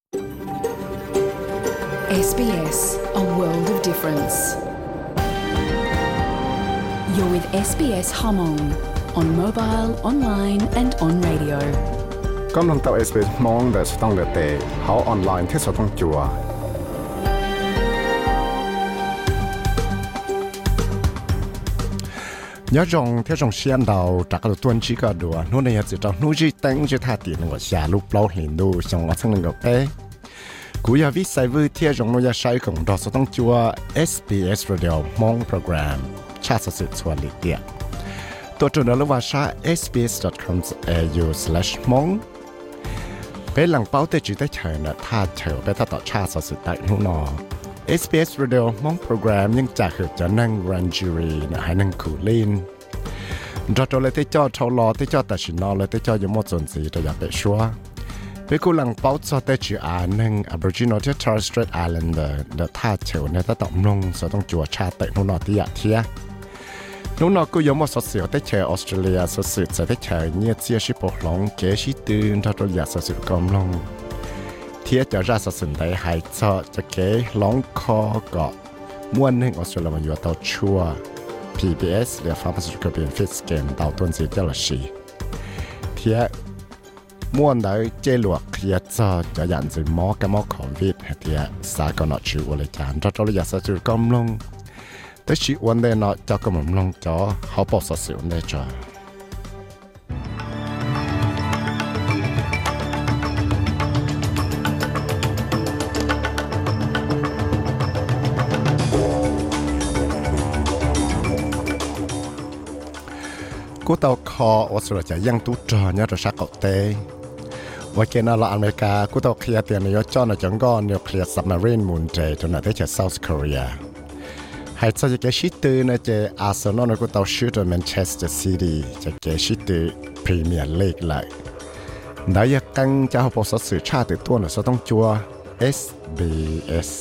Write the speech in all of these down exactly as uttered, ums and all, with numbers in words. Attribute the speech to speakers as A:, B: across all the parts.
A: S B S, a world of difference. You're with S B S Hmong on mobile, online and on radio.
B: กำลังต่อ เอส บี เอส มองแต่สต้องเลเตเขาออนไลน์ที่สต้องจัวยอดจงที่จงเชียนดาวจากตัวต้นชีก็ดัวนู่นเนี่ยจะต้องนู่นจีตั้งจะท่าตีนว่าชาลูกเปล่าเห็นดูจงว่าทั้งหนึ่งก็เป้กูอยากวิสัยวิที่จงนู่นจะใช้ของดอกสต้องจัว เอส บี เอส Radio มองโปรแกรมชาติสุดส่วนลิเดียตัวจุดนั้นว่าชา เอส บี เอส ดอท คอม สแลช สแลช มองเป็นหลังเป้าแต่จุดได้เฉยนะถ้าเฉยไปถ้าต่อชาติสุดได้นู่นนอเอส บี เอส Radio มองโปรแกรมยังจะเกิดจะนั่งรันจูรีนะให้นั่งคูลินจอดเลยที่จอดเท่ารอที่จอดแต่ชินอเลยที่จอดยังหมดสนสีแต่อย่าไปชัวไปกูหลังเป้าจอดแต่จีอานั่ง Aboriginal ที่ Torres Strait Islander เดท่าเฉยเนี่ยถ้าต่อมลงจะต้องจัวชาเตะนู่นนอที่อยากเทียนู่นนอกูยังหมดสดเสียวที่เฉยออสเตรเลียสุดสุดจะที่เฉยเนี่ยเสียชิปหลงเกชิตื่นถ้าตัวอยากสุดสุดกำลงเทียจะราสนได้หายจอจะเกยล้องคอก็ม้วนหนึ่งออสเตรเลียมันอยู่ตัวชัว พี บี เอส เรียก Pharmaceutical Benefits Scheme ตัวต้นสีเจลชีเทียม้วนได้เจลวกเทียจอจะยันสิหมอกับหมอโควิดเทียสาก็นอชิวเลยจานเราเราอยากจะจุดกำลงแต่ชีวันเดนอจะกำลังลงจอเขาบอกสสิวเนจอกูเตาคอออสเตรเลียยังตู้จอเนี่ยจะชักเกาเตว่าเกณฑ์เราอเมริกากูเตาเคลียร์เตียนยศจอนะจังก้อนนิวเคลียร์ซับมารีนมูนเจจนได้จากเซาท์เกาหลีให้จะเกชิตือนะเจอาร์เซนอลกูเตาชูต์แมนเชสเตอร์ซิตี้จะเกชิตือพรีเมียร์ลีกเลยได้ยังกังจะเอาพอสสื่อชาติตัวน่ะจะต้องจัว เอส บี เอส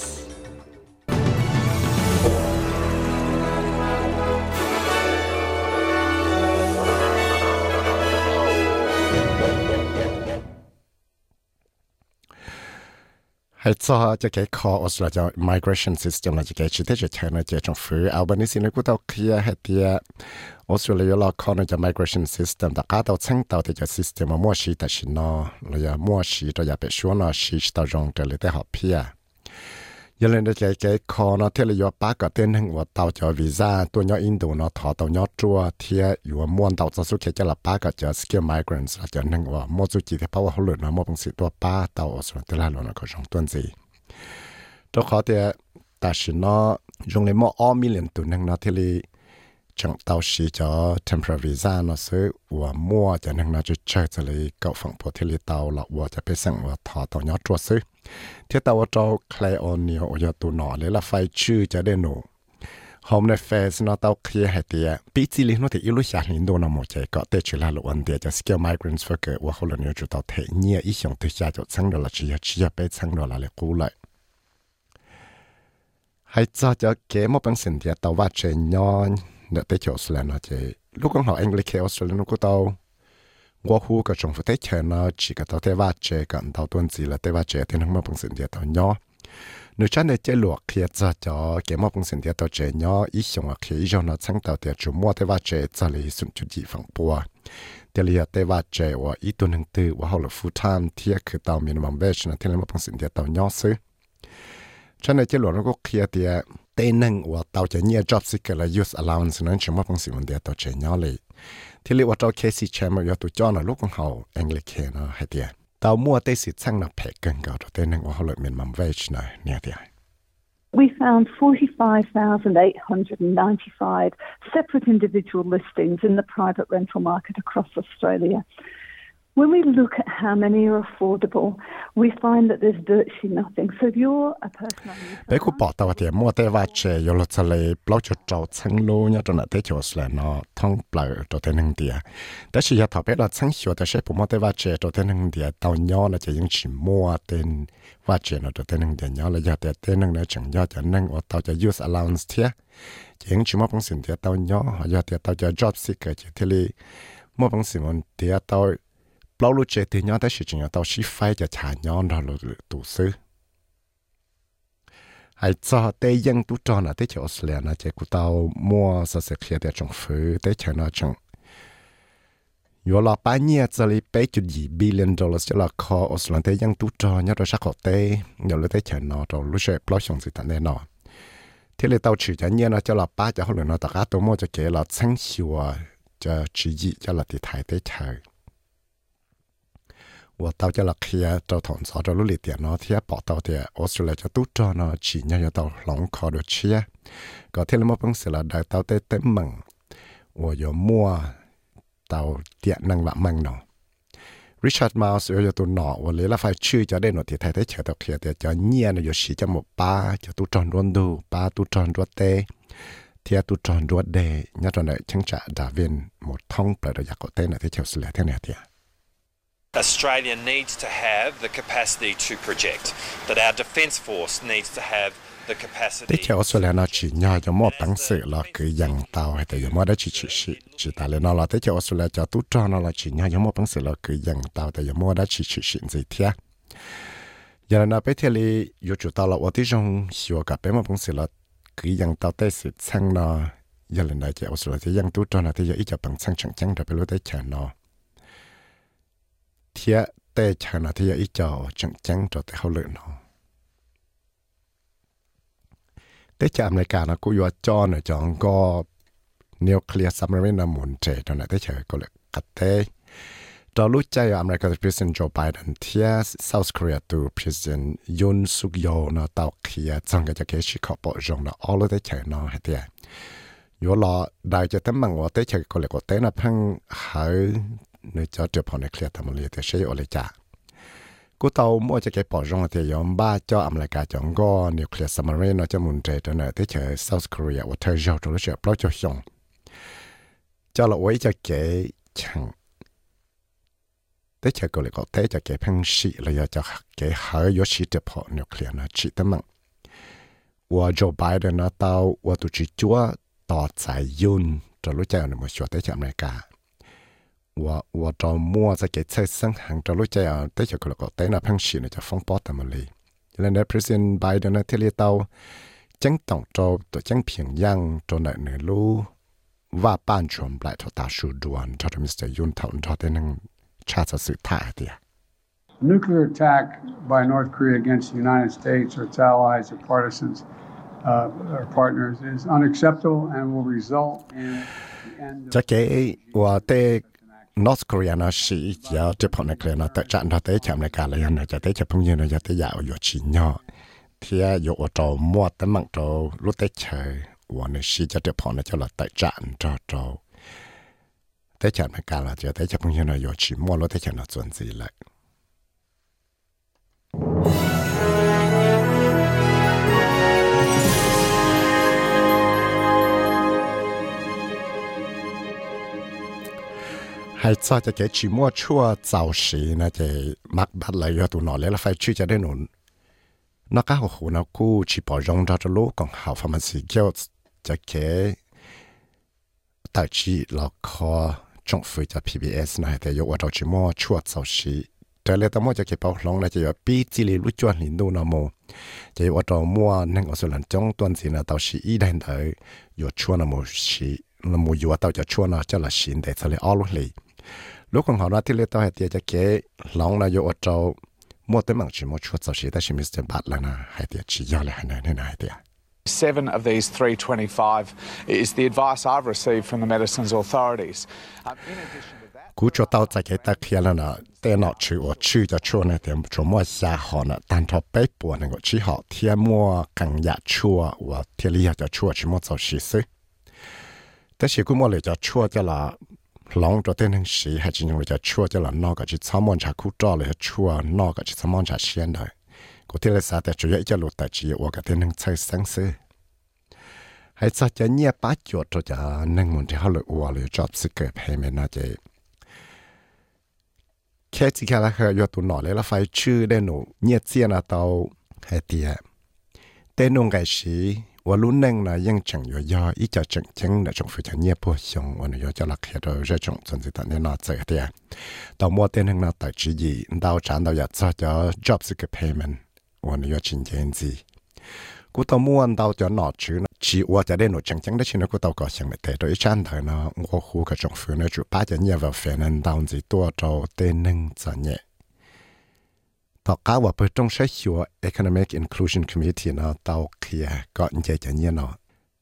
B: ให้จอจะเกี่ยคอออสเตรเลีย migration system นะจะเกี่ยชิดที่จะใช้ในเจ้าจงฟื้นเอาบันนี้สินะกูต้องเคลียร์ให้เดียออสเตรเลียเราคอในจะ migration system แต่ก็ต้องเช่งตัวที่จะ system มามั่วชีแต่ชินอเราอย่ามั่วชีเราอย่าไปชัวนอชีตัวจงเดี๋ยวเลยได้หอบเพียยันเลยจะเกี่ยคอเนาะที่เราอยู่ป้าก็เต้นให้ว่าตัวจะวีซ่าตัวย่ออินโดเนาะถอดตัวย่อจัวเทียอยู่ว่าม้วนตัวจะสุดเกี่ยจะละป้าก็จะ skill migrants จะนั่งว่ามั่วสุดจีที่เพราะว่าเขาหลุดเนาะมั่วเป็นสิตัวป้าตัวออสเตรเลียเราเนาะก็จงต้นสิตัวเขาเดียแต่ชินอจงเลยมั่วอ้อมิเลียนตัวนั่งเนาะที่เลยจังตัวชีจะ temporary visa เนาะซื้อว่ามั่วจะนั่งเนาะจะเชื่อจะเลยเก่าฝั่งพอที่เลยตัวเราว่าจะไปสั่งว่าถอดตัวย่อจัวซื้อที่ตัวเราคลายออนเนี่ยอยากตัวหนอเลยละไฟชื่อจะได้หนูโฮมในเฟสเนาะตัวเคลียร์ให้เดียปีจีลิโนที่อิลุชาลินโดนหมดใจก็เตชิลาลวันเดียจะ skill migrants worker ว่าเขาเลยเนี่ยจะตัวเทเนี่ยอีช่องที่จะจะสั่งดอลลาร์ชียชียไปสั่งดอลลาร์เลยกูเลยให้จะจะเก็บมาเป็นสิ่งที่ตัวว่าเจนย้อนเดี๋ยวเตชิออสเตรเลียนะเจลูกของเขาอังกฤษออสเตรเลียกูตัวว่าหูกับจงฟุตเตชเนาะchỉกับตัวเทว่าเจกันตัวต้นสีละเทว่าเจที่นั่งมาเป็นสิ่งเดียวตัวย่อนึกฉันในเจหลวกเคลียร์จะจ่อเก็บมาเป็นสิ่งเดียวตัวเจย่ออีช่วงเคลียร์อีช่วงนั้นทั้งตัวเดียวจุ่มว่าเทว่าเจจะเลยสุดจุดจีฝั่งปัวเดี๋ยวเรียเทว่าเจว่าอีตัวหนึ่งตัวว่าเขาเลยฟูลไทม์เทียคือตัวมินิมัมเวชนะที่นั่งมาเป็นสิ่งเดียวตัวย่อซื้อฉันในเจหลวกนั้นก็เคลียร์เดียเต้นหนึ่งว่าตัวเจเนี่ย job seeker และ youth allowance นั้นจุ่มมาเป็นสิ่งเดียวตัวเจย่อเลยที่เรียกว่าเจ้าเคซีแชมป์ยอดตัวจ้อนะลูกของเขาอังกฤษเนาะให้เดียตัวมั่วได้สิช่างนับแพกกันก็ตัวเต้นนั่งว่าเขาเลยมีมัมเวชนะเนี่ยเดีย
C: We found forty-five thousand eight hundred ninety-five separate individual listings in the private rental market across Australia.When we look at how many are affordable, we find that there's virtually nothing. So if you're a person on the
B: ไปกูบอกตัวเดียวมั่วแต่ว่าเจยลทะเลเปล่าจะเจ้าชั้งโลเนี่ยตอนนั้นเตจอสแล้วเนาะท้องเปล่าตัวเต็งเดียแต่สิยาถอไปเราชั้งชัวแต่ใช่ผมมั่วแต่ว่าเจตัวเต็งเดียตอนย่อน่ะจะยังชิมมั่วเต็นว่าเจเนาะตัวเต็งเดียย่อแล้วยาแต่เต็งเนี่ยจังย่อจะนั่งว่าตัวจะ use allowance เทียยังชิมมั่วบางสิ่งเดียตอนย่อยาแต่ตัวจะ job seeker ที่เลยมั่วบางสิ่งมันเดียตัว bao lúc chơi thì nhớ tới sự chuyện tao xí phai cho trả nhon đó là tụ sư hay cho tây dân tú tròn là tới chỗ Australia là chơi của tao mua sơ sơ kia để trồng phứ tới chơi nó trồng yo là bao nhiêu cho lấy bảy chục gì billion dollars cho là kho Australia tây dân tú tròn nhớ rồi sắc họ tây nhớ lấy tới chơi nó rồi lúc chơi bao xong gì tận đây nó thế là tao chỉ cho nhiên là cho là ba cho họ nó tất cả tôi mua cho cái là sáng sủa cho chỉ gì cho là thì thái tới chơi我到这了去做同事做努力点咯，听报道的，我出来就都做呢，只要要到龙考的去啊，个天了么本事了，来到的等门，我有摸到点能ละ门呢。Richard Mouse 有ตัวหนอวันนี้เราไฟชื่อจะได้หนอที่ไทยได้เฉยตัวเขียแต่จะเงียนอยู่สีจะหมดป้าจะตู้จอนรวนดูป้าตู้จอนรวดเตเทียตู้จอนรวดเดยัดตอนไหนช่างจะดาวินหมดท่องเปิดอยากเต้นที่เชียวสเลยเท่านี้เดีย
D: Australia needs to have the capacity to project, that our defence force needs to have the capacity.
B: ที่เชียวสเลยนะจีนยจะมอตั้งสื่อละคือยังเตาให้แต่ยังมอได้จีจีจีจีตาเลยนะละที่เชียวสเลยจะตู้จอนละจีนยจะมอตั้งสื่อละคือยังเตาแต่ยังมอได้จีจีจีจีเทียอย่างนั้นไปเที่ยวเลยอยู่จุดตาละว่าที่จงชัวกับไปมอตั้งสื่อละคือยังเตาได้สื่อช่างนะอย่างนั้นเชียวสเลยที่ยังตู้จอนละที่ยังอีจะปังช่างช่างช่างแต่ไปรู้ได้เชิญนะเทียแต่ชนะที่อีจอจังจังจอแต่เขาเลยเนาะแต่จากอเมริกานะกูอยู่จอเนี่ยจองก็นิวเคลียร์ซับมารีนมุนเจตอนนั้นแต่เฉยก็เลยกัดเตะตอนรู้ใจอเมริกาประธานาธิบดีโจไบเดนเทียเซาท์เกาหลีตัวประธานาธิบดียุนซุกโยนะตาวเคลียจังก็จะเกี่ยวชิคอปอจงนะallแต่เฉยเนาะเฮียอยู่รอได้จะตั้งมังว่าแต่เฉยก็เลยก็เต้นนะเพิ่งหายในจอเจอพอในเคลียร์ทำอะไรแต่ใช้อะไรจ้ากูเตามั่วจะเก็บปอจงแต่ยอมบ้าเจ้าอเมริกาจังก็นิวเคลียร์ซัมมารีนจะมุนเจตัวเนี่ยที่เจอเซาท์เกาหลีว่าเธอจะตัวเชื่อเพราะจะส่งเจ้าเราไว้จะเก็บช่างที่เจอก็เลยก็เทจะเก็บพังสีเลยจะเก็บหายศเฉพาะนิวเคลียร์นะชีตั้งมั่งว่าโจไบเดนนะเตาว่าตัวจีจัวต่อสายยุนจะรู้ใจในมือชัวที่จะอเมริกา我我找摸在给菜生行找路这样，对就个个对那平时呢就风暴他们哩。现在 President Biden 呢，这里到整动找到整平壤找那那路ว่าบ้านชมปลายทอตาชูดวนทอมิสเตอร์ยุนทอนทอเตนึงชาติสุดท้ายเดีย
E: Nuclear attack by North Korea against the United States or its allies or partisans uh, or partners is unacceptable and will result in the end of
B: จะเก๋ว่าเตNorth Korea นะสิจะจะพอในเคลียร์นะแต่จันทร์แต่จำในการเลยนะจะแต่จะพึ่งยืนนะจะแต่ยาวอยู่ชิ้นย่อเทียอยู่ว่าโตมัวแต่มังโตรู้แต่เฉยว่าในสิจะจะพอในจะละแต่จันทร์โตแต่จำในการละจะแต่จะพึ่งยืนนะอยู่ชิ้นมัวรู้แต่เฉยนะส่วนสีเลยให้ซอจะเกจิมัวชั่วเจ้าสีนะจะมักบัดเลยตัวหนอเลยแล้วไฟชื่อจะได้หนุนนักก้าวหูนักกู้ชีปอจงจะจะลูกของเขาฟาร์มาซีเกียวจะเกแต่ชีเราคอจงฝึกจาก พี บี เอส นะแต่ยกว่าเราจิมัวชั่วเจ้าสีแต่เลยแต่มัวจะเก็บเอาลงนะจะอยู่ปีจีรีรู้จวนหินดูนะโมจะว่าเรามัวนั่งอสุรันจงตัวสีนะเต้าสีอีได้เลยอยู่ชั่วนะโมสีนะโมอยู่ว่าเต้าจะชั่วนะจะละสินแต่ทะเลอ้อลุเลยลูกของเขาหน้าที่เลี้ยงตัวให้เตี้ยจะเก๋หลงนายโยอดเจ้ามัวแต่มังจีมัวชวดเจ้าชีแต่ชิมิสเตอร์บัตแล้วนะให้เตี้ยชี้ยอเลยให้ไหนให้ไหนให้เตี้ย
F: Seven of these three twenty-five is the advice I've received from the medicines authorities. Um, in addition to that,
B: กูจะเต้าใจเก๋ตะเคียนแล้วนะแต่หนอชื่อว่าชื่อจะชั่วนะแต่ชั่วมัวซาหอนะตันทอไปปวดนะก็ชี้หอเทียมัวกังยาชั่วว่าเทียลียจะชั่วชิมัวเจ้าชีซึแต่ชีกูมัวเลยจะชั่วจะละหลงตัวเต้นทั้งสีให้จริงๆจะชั่วจะหลังนอกก็จะสมองชาคู่จ่อเลยชั่วนอกก็จะสมองชาเชียนเลยกูที่เลยสาแต่จุยจะหลุดแต่จีว่าก็เต้นทั้งใช้สังสือให้สัจจะเงียบป้าจวดตัวจะนั่งมันที่เขาเลยอ้วนเลยจอบสิเกิดให้มันน่าจะแค่ที่แค่ละเคยยตัวหน่อเลยละไฟชื่อได้หนูเงียบเสียนะเตาให้เตี้ยเต้นนงไก่สีวว่าลุ้นนึงนะยังจังอยู่ยออีจะจังจังนะจงฝึกจะเงียบพวกชงวันนี้จะหลักเหตุเราจะจงสนใจตอนนี้นอเจอเดียต่อมัวเต้นหนึ่งนะแต่จีจีดาวจานดาวอยากจะจะ job seeker payment วันนี้จะจริงจริงจีกูต่อมัวดาวจะหนอชื่อนะชีว่าจะได้หนูจังจังได้ชื่อนะกูต่อก็เสียงไม่แต่โดยฉันเถอะนะว่าคู่กับจงฝึกนะจุป้าจะเงียบแบบแฟนนั้นดาวจีตัวเราเต้นหนึ่งจะเนี่ยต่อก้าวว่าเปิดตรงใช้หัว Economic Inclusion Committee นะต่อเคลียร์ก็ยิ่งใจจะเนี่ยเนาะ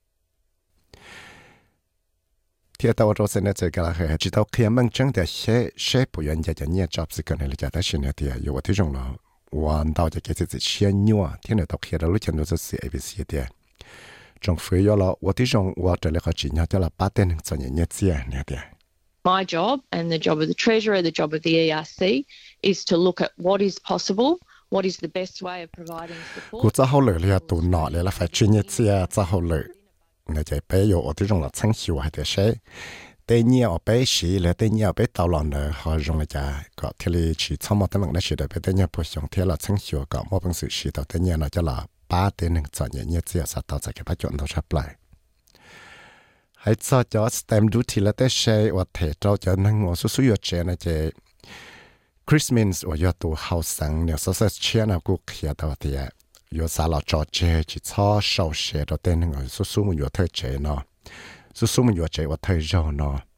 B: ที่ตัวเราเสนอเจอกันแล้วคือจิตเอาเคลียร์มันจังแต่เช่เช่ผู้ยันใจจะเนี่ย job seeker ในระดับได้ชินเดียอยู่ว่าที่ตรงเราวันต่อจะเกิดจะเชี่ยนัวที่เนี่ยต่อเคลียร์เรารู้จักเราจะเสีย เอ บี ซี เดียจงฟื้นแล้วว่าที่ตรงว่าจะเรียกเขาจีนจะละป้าเต้นจะเนี่ยเนี่ยเสียเนี่ยเดีย
G: My job and the job of the Treasurer, the job of the E R C, is to look at what is possible, what is the best way of providing support.
B: กูจะ好เลยเลยตัวหนอเลยละฝ่ายchuyên业些จะ好เลยในใจไป有我这种了成熟还得些对你要ไป时了对你要ไป到了呢好用了家个天里去草木等等那些的ไป对你不想天了成熟个冇本事时到对你呢就了八点能做嘢嘢只要啥到在给把转到出来还做咗 stamp duty 了แต่ใช้ว่าเทเราจะนั่งว่าสุดๆเจนะเจ Christmas ว่า要ตัว好生เนี่ยสุดๆเชียนะกูเขียนตัวเดีย要啥了做เจ只操手写到แต่นั่งสุดๆมัน要เธอเจเนาะสุดๆมัน要เจว่าเธอเราเนาะ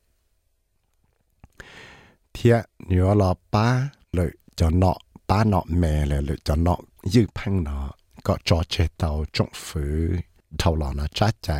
B: เทียเนี่ยเราป้าเลยจะเนาะป้าเนาะแม่เลยเลยจะเนาะยืดพังเนาะก็จอเจเตาจงฝืนเท่าหล่อนะจ้าใจ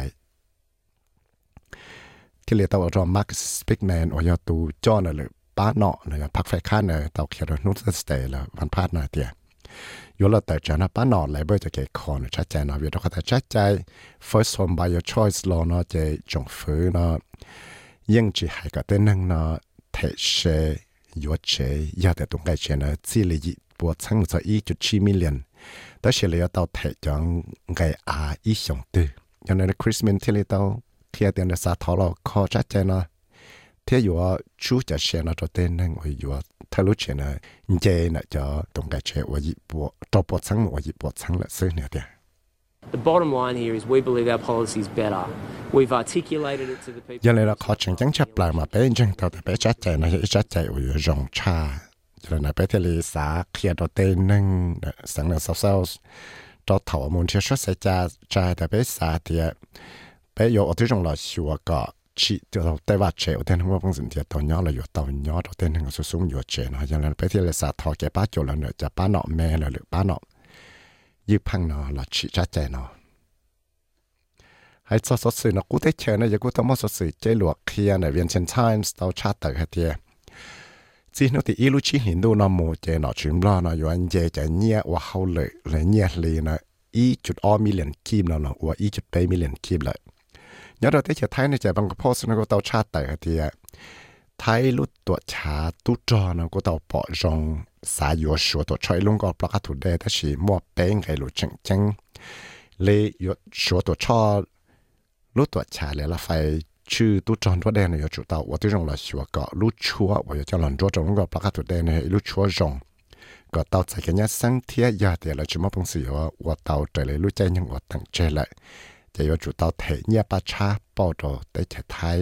B: ที่เรียกตัวเรามาร์คสปิกแมนว่าจะตัวจ้อนเลยป้าเนาะเลยพักไฟข้าเนี่ยตัวเขียนนุ่งสเตย์เลยวันพาดนาเดียอยู่แล้วแต่จะนะป้าเนาะเลยเบอร์จะเกี่ยคอนชัดใจนะวิธีเขาแต่ชัดใจ first home buyer choice law เนาะจะจงฝืนเนาะยังจีให้ก็เต้นนั่งเนาะเทเชยัวเชยาแต่ตรงใกล้เชนะที่เลยปวดทั้งจะอีจุดชีมิลเลียนแต่เฉลี่ยตัวเทจังไงอาอีสองตัวอย่างนั้นคริสต์มาสที่เลยตัวเทียเดียนสาทอเราขอชัดเจนนะเทียอยู่ว่าชูจะเชนะตัวเต้นนั่งว่าอยู่ว่าทะลุเชนะเจนะจะตรงกับเชว่าญี่ปุ่นตัวปวดทั้งว่าญี่ปุ่นทั้งละซื้อเนี่ยเดีย
H: The bottom line here is we believe our policy is better. We've articulated it to the people.
B: ยังเลยเราขอจังจังชับปลายมาเป็นจังตัวแต่เป็นชัดเจนนะชัดเจนว่าอยู่รองชายังเลยไปที่ลีสาเคลียร์ตัวเต้นนั่งสังเกตสาวๆตัวถาวรมันเชื่อชัดเจนใจแต่เป็นสาเดียไป有我这种老习惯个去就到对话车，我听他们本身就到鸟了，有到鸟到听他们说送药车呢，原来白天来沙头给把酒了呢，就把脑咩了了，把脑一碰呢了起扎在呢，还做说事呢，古代车呢，也古他们说事，这落去呢，变成 Times 到查到那啲，之後啲一路去印度呢，冇這呢全部呢，有人這就捏話好累，嚟捏嚟呢，一จุด二 million คีบแล้วเนาะว่า一จุด八 million คีบเลยย้อนเราได้เจอไทยในใจบางกโพสต์นะก็ต้องชาติแต่ที่ไทยลุดตัวชาตุจอนะก็ต้องปอจงสายอยู่ชัวตัวช่วยลุงก็ประกาศถูกได้แต่ชีมัวเป้งไงลุจังจังเลยอยู่ชัวตัวชอลุดตัวชาเลยละไฟชื่อตุจอนตัวแดงเนี่ยจุดตัวว่าที่จงเราชัวก็ลุชัวว่าจะหลังตัวจงก็ประกาศถูกได้เนี่ยลุชัวจงก็เตาใจกันเนี่ยสังเทียยาเดียวเราจะมาพงศิว่าว่าเตาใจเลยรู้ใจยังว่าตั้งใจเลยจะยอจุดเตาเทเนี่ยปะชาปอดได้เฉยไทย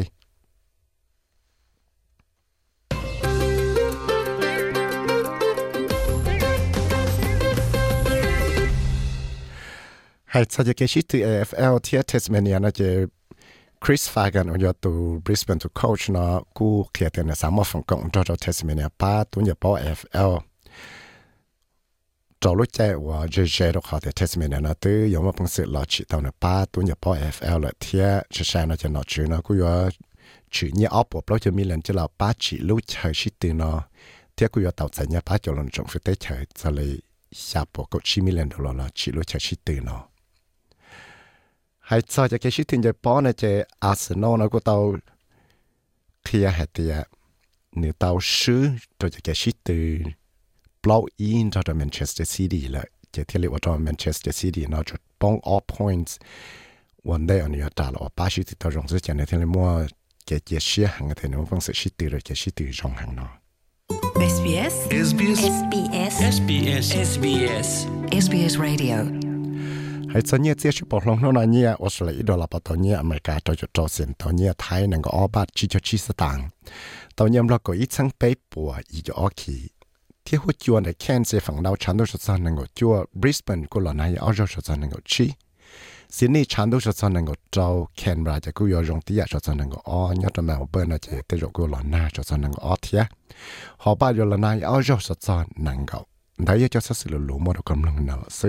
B: ให้สัญญาเกชิต เอ เอฟ แอล ที่เทสเมเนียนะจะคริสฟากันอยู่ตัวบริสเบนตัวโค้ชนะกูเขียนแต่ในสามวันฝั่งกงจอจเทสเมเนียป้าตัวเนี่ยป้า เอ เอฟ แอลเรารู้ใจว่าเจเจเราขอแต่เทสเมเนียนะตัวยังว่าเป็นสื่อหล่อฉีดตอนนี้ป้าตัวเนี่ยป้า เอ เอฟ แอล เลยเทียจะใช้น่าจะหนอชื่อนะกูว่าชื่อเนี่ยอัพปุ๊บเราจะมีเรื่องจะเราป้าฉีดรู้เฉยชิดตัวเนาะเทียกูว่าต่อใจเนี่ยป้าจะลงจงฟิตเตเฉยจะเลยชาปุ๊บก็ชิมีเรื่องตัวเราฉีดรู้เฉยชิดตัวเนาะให้ซอยจะเกี่ยวกับที่จะป้อนในเจอาร์เซนอลนะก็ต้องเคลียร์เหตุเนี่ยหนึ่งต้องซื้อตัวจะเกี่ยวกับที่ปล่อยอินจากแมนเชสเตอร์ซิตี้เลยจะที่เรียกว่าจากแมนเชสเตอร์ซิตี้นะจุดป้อง all points วันเดียวเนี่ยตลอดป้าชิติตัวรองสุดจะในที่เรียกว่าเกี่ยวกับเชี่ยหังแต่เนี่ยฟังเสียชิติเลยเกี่ยวกับชิติรองหังเนาะ
A: เอส บี เอส เอส บี เอส เอส บี เอส
I: เอส บี เอส เอส บี เอส
A: เอส บี เอส Radio
B: hay cho nhẹ chia chụp lòng nó là nhẹ Australia đó là bảo tàu nhẹ America cho cho cho xin tàu nhẹ Thái năng có ở bát chỉ cho chỉ tang tàu nhẹ là có ít sang bể bùa ý cho ở kỳที่หัวจวนในแคนเซฝั่งดาวชันดูสดๆนั่งก็จัวบริสเบนก็หล่อในเอาจสดๆนั่งก็ชีซิดนีย์ชันดูสดๆนั่งก็เจ้าแคนเบราจะกูยอรงที่อยากสดๆนั่งก็อ๋อยอดมาเบอร์น่าจะเตจกูหล่อหน้าสดๆนั่งก็อ๋อเทียหอบบ้านยอหล่อในเอาจสดๆนั่งก็ได้ยอจะสื่อหลุมหมดกำลังนั่งซื้อ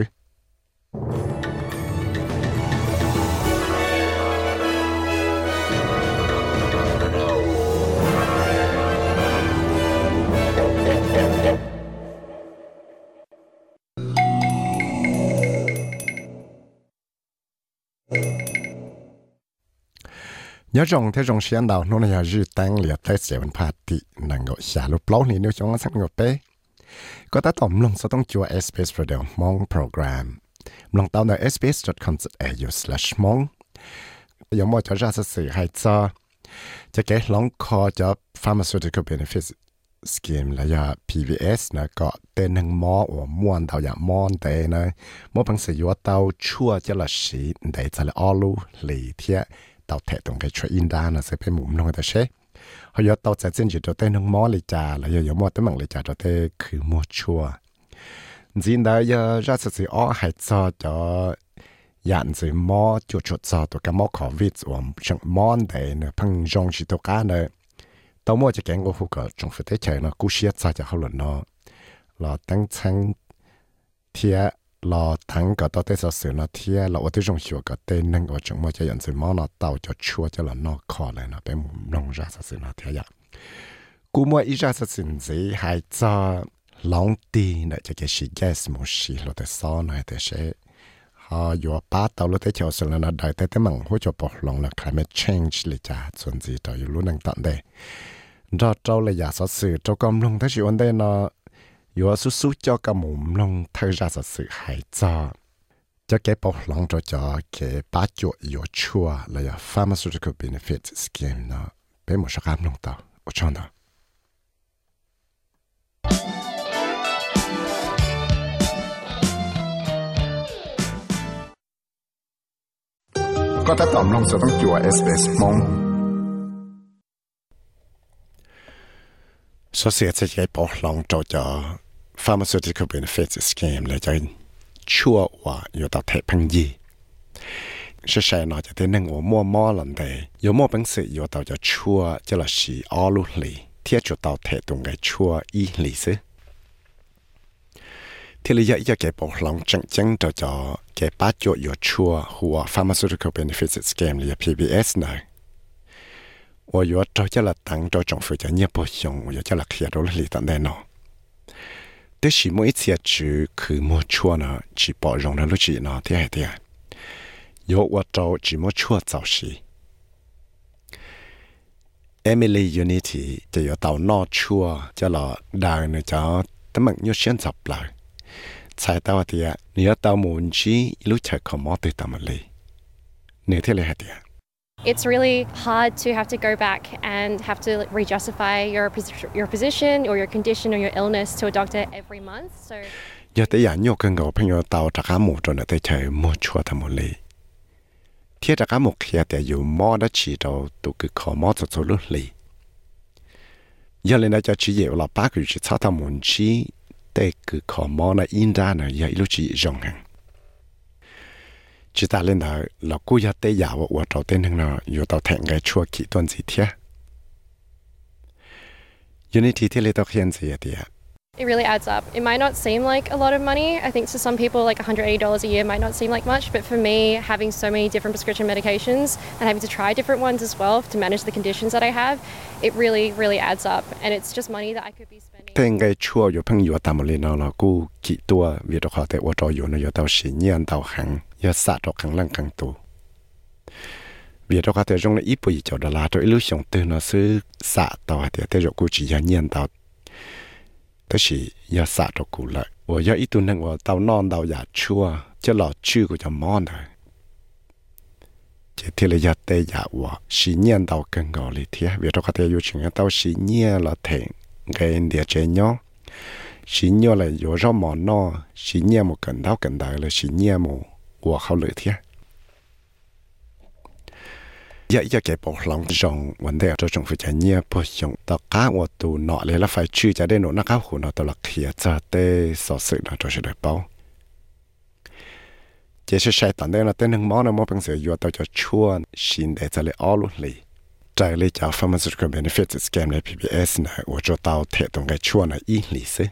B: nhớ rằng thế rằng xem đầu nó là dư tăng liệt tới sẽ vẫn phát thị năng gọi xả lúc lâu này nếu chúng nó sẵn ngồi bé có ta tổng lòng sẽต้องchùaเอส บี เอส Radio มอง program lòng tao làเอส บี เอส dot com dot a u slash มอง有冇就ราชสื่อให้จะจะเกี่ยวลองคอจะ pharmaceutical benefits scheme แล้วya พี วี เอส นะก็เต้นหนึ่งหม้อว่าม้วนเท่าอย่างม้วนเต้นะม้วนบางสิ่งว่าเต้าชั่วจะละสีได้จะละอ้อลูหลีเทียเต่าแทะตรงcáiช่วยอินดานะเสพหมุนลงแต่เช่เขายอดเต่าจะเส้นจุดตัวเต้นหนึ่งหม้อเลยจ้าแล้วยอดหม้อตั้งมั่งเลยจ้าตัวเต้คือมัวชัวจริงได้ยอดราชสีอ้อหายจอจอยันสีหม้อจุดจุดจอตัวกับหม้อขอวิจว่าจังม้อนได้เนอะพังจงชิตัวก้าเนอะตัวมัวจะแกงกูหูก็จงฝึกได้เฉยเนาะกูเชียร์จะเขาหลุดเนาะเราตั้งชั้นเทียเราทั้งก็ตัวเตสสื่อเนาะเทียเราว่าที่จงชัวก็เต้นนั่งก็จงมัวจะยันสีหม้อเนาะเต่าจะชัวจะหล่นนอกคอเลยเนาะเป็นมุมลงราชสื่อเนาะเทียกูมัวอีราชสื่อสีหายจะลองตีเนาะจะเกี่ยชีแกสมุชีเราแต่ซ้อนเนาะแต่เช่ฮะอยู่ป้าเต่าเราแต่เจ้าสื่อเนาะได้แต่แต่มั่งหัวจะปกลงแล้ว climate change เลยจ้าส่วนจีต่ออยู่รู้นั่งตันได้เราเจ้าเลยอยากสื่อเจ้ากำลังทั้งชีวันได้เนาะอยู่สู้สู้เจ้ากำมุมลงเธอจะสื่อหายจ้าจะเก็บปกลงจะจะเก็บป้าจุอยู่ชัวเลย pharmaceutical benefits scheme เนาะเป็นหมดสักคำลงต่ออุชอนเนาะก็ถ้าตอบลงจะต้องจั่ว เอส บี เอส มองสเสียจะใช้ปกลงจะจะ pharmaceutical benefits scheme เลยจะชัวว่าอยู่ต่อเทพังยีใช่ใช่เนาะจะได้นั่งหัวมั่วมั่วหลังเดยอยู่มั่วเป็นสิ่งอยู่ต่อจะชัวจะละสีอ้อลุลีเทียจุดต่อเทตรงไงชัวอีลีซึที่ระยะจะเก็บปกลงจังจังจะจะเก็บป้าจุอยู่ชัวหัว pharmaceutical benefits scheme เลย พี บี เอส เนาะ我有找这了当着政府就也不用，我有这了开到了里头来喏。但是每一次去去莫错呢，去包容了路子呢，对还对。有我找去莫错早时 ，Emily Unity 就有到那错，就了当呢就他们有选择了，才到的你要到门去路才可莫对他们嘞，你听了还对。
I: It's really hard to have to go back and have to re-justify your your position or your condition or your illness to a doctor every month. So
B: 有的人有跟我朋友到大家冇做呢，对才冇错他冇嘞。贴大家冇看的有冇得知道都个靠冇做做路嘞。有人呢就只有了八个月操他门去，对个靠冇呢应该呢也一路去用行。chỉ ta lên đó là cô gia tế giả và đầu tiên thằng nào yêu tàu thẹn cái chua kỹ tuần gì thế Unity thì lấy tàu hiện gì vậy
I: It really adds up. It might not seem like a lot of money. I think to some people like one hundred eighty dollars a year might not seem like much, but for me, having so many different prescription medications and having to try different ones as well to manage the conditions that I have, it really, really adds up. And it's just money that I could be spending.
B: Thằng cái chua yêu phăng yêu tạm lên nó là cô kỹ tua vì đó họ tại ở đó yêu nó yêu tàu xí nhiên tàu hàng yêu sát đó hàng lăng hàng tu. Vì đó họ tại trong là ít bụi cho đó là tôi lúc sống từ nó sư sát tàu thì tại chỗ cô chỉ là nhiên tàu. 但是要杀到过来，我要一顿能我到南到亚出啊，这老去个就忙了。这天了要得亚我，十年到更高了天，为了他得有钱到十年了停，给人家这样，十年了有什么呢？十年么更到更大了，十年么 của họ lựa thế giờ giờ cái bộ lòng rong vấn đề cho chúng phải trả nhiều bộ dụng tất cả của tụ nọ lấy là phải chịu cho đến nỗi nó cao hồ nó tụ là kia cho tới sở sự nó cho sự được bao chỉ是sai当的那等能毛那毛本身要到叫穿新的这里all luôn里，这里叫 pharmaceutical benefits scam 的 P B S 呢，我做到贴动个穿呢一里是。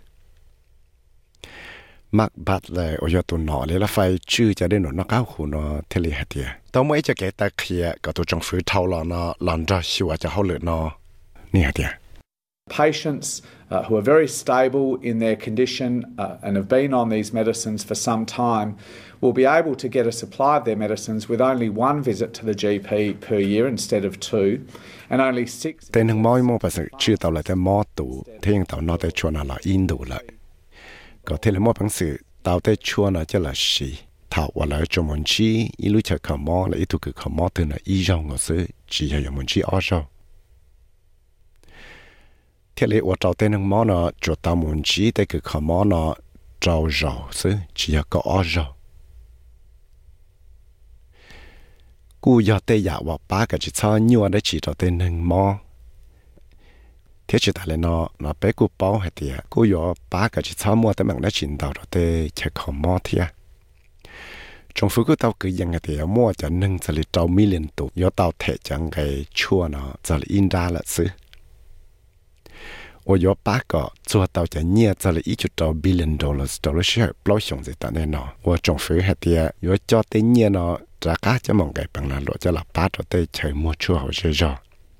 B: มักบัดเลย我要ตัวหนอเลยละไฟชื่อจะได้หนอนักเอาหูนอเทเลหัดเดียต้องไม่จะแก่ตาเคลียก็ตัวจงฟื้นเท่าหลอนอหลอนจะชัวจะเขาเหลือนอนี่หัดเดีย
F: Patients uh, who are very stable in their condition uh, and have been on these medicines for some time will be able to get a supply of their medicines with only one visit to the G P per year instead of two, and only six.
B: แต่หนึ่งมอยมอภาษาชื่อเต่าเลยแต่มอตูเที่ยงเต่านอแต่ชวนอะไรอินดูเลยก็เที่ยงมอพังสือเต่าแต่ชวนอะไรจะละสีเท่าว่าเลยจมูกชีอีลุชะขมอและอีทุกขมอตัวน่ะอีจงก็ซื้อจีให้ยมันชีอ้อเจ้าเที่ยงว่าเจ้าแต่หนึ่งมอเนาะจุดตามันชีแต่คือขมอเนาะเจ้าเจ้าซื้อจีก็อ้อเจ้ากูอยากแต่อยากว่าป้ากับจิตชาญัวได้จีเจ้าแต่หนึ่งมอเที่ยจิตอะไรเนาะเนาะไปกูเป้าให้เดียกูอยากป้ากับจิตชามัวแต่มันได้จินดาวแต่แค่ขมอเทียจงฝึกกูเต้าคือยังไงเดียมัวจะหนึ่งจะเลยเจ้ามิลเลนตุยอเต้าเทจังไงชั่วเนาะจะเลยอินดาละซื้อ我有八个做到这年这里一直到 billion dollars 到了时候不想在当年呢，我总是还得有叫的年呢，这家就忙个帮那落这了八到对才摸出好些着。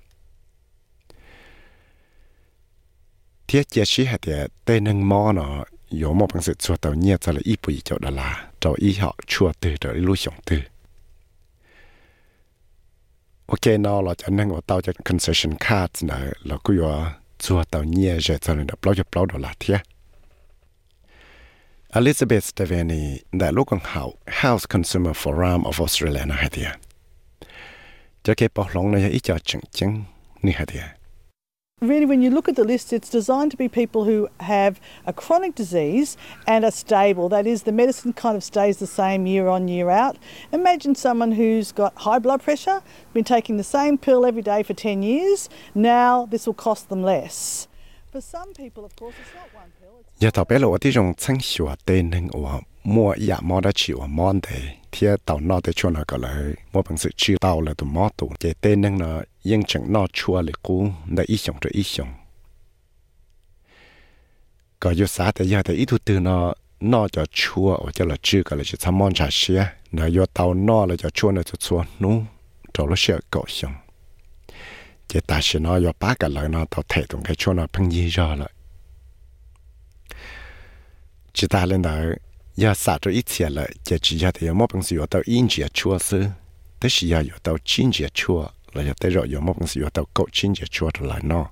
B: 贴解释还得对能摸呢，有么本事做到年这里一步一脚的啦，找一号出对的一路上对。OK 呢，我就能我到这 concession cards 呢，我就要。做到年日在那的包就包到哪天 Elizabeth Devaney 在ลูกของเขา House Consumer Forum of Australia นะฮะเดียจะเก็บปอกลงในอีจอจังจังนี่ฮะเดีย
J: Really, when you look at the list, it's designed to be people who have a chronic disease and are stable. That is, the medicine kind of stays the same year on, year out. Imagine someone who's got high blood pressure, been taking the same pill every day for ten years. Now, this will cost them less. For some people, of course, it's not one pill. It's...
B: อย่าต่อไปเราที่จงชั้นชัวเต้นหนึ่งว่ามัวอยากมอได้ชิวมอนเดเที่ยเต่านอได้ชวนเราก็เลยมัวเป็นสื่อชื่อเต่าเลยตัวมอตัวเจเต้นหนึ่งเนาะยังจังนอชัวเลยกูได้อีสองตัวอีสองก็อยู่สาแต่ยาแต่อีทุตื่นเนาะนอจะชัวว่าจะละชื่อก็เลยจะทำมอนชาเชียเนาะอยู่เต่านอเลยจะชัวเนาะจะชัวนู้ตัวเราเชื่อก่อสองเจตาชิเนาะอยู่ป้ากันเลยเนาะตัวเทตรงแค่ชัวเนาะพังยี่รอเลยจิตาเล่นได้要撒着一切了，这只要的有么本事要到印节错事，但是要有到金节错，了要得着有么本事要到高金节错的来呢。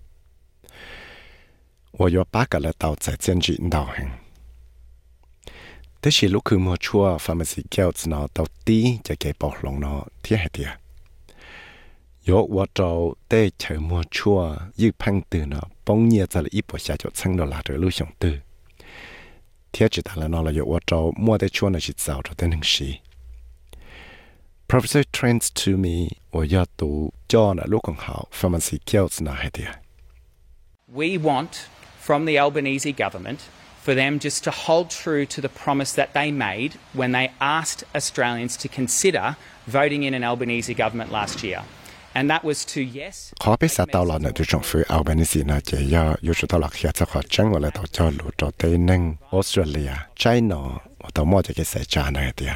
B: 我要八个了到在政治引导行，但是如果没错，法门是叫子呢到底就给保龙呢，天还的。有我找对才没错，一碰的呢，帮你在了一步下就撑到哪的路上的。贴只打了那了有我找莫得说那是早着的能事。Professor Trent to me 我要读教那路更好 pharmacy 教子那还的。
K: We want from the Albanese government for them just to hold true to the promise that they made when they asked Australians to consider voting in an Albanese government last year. And that was to yes.
B: ขอไปสาตาลนะที่จงฟื้น Albanese นะเจียอยู่จุดตลาดเขียจะขอจังว่าเลยต่อจอหลุดจอเตนึงออสเตรเลีย China ว่าต่อมอจะเกษตรจานะเดีย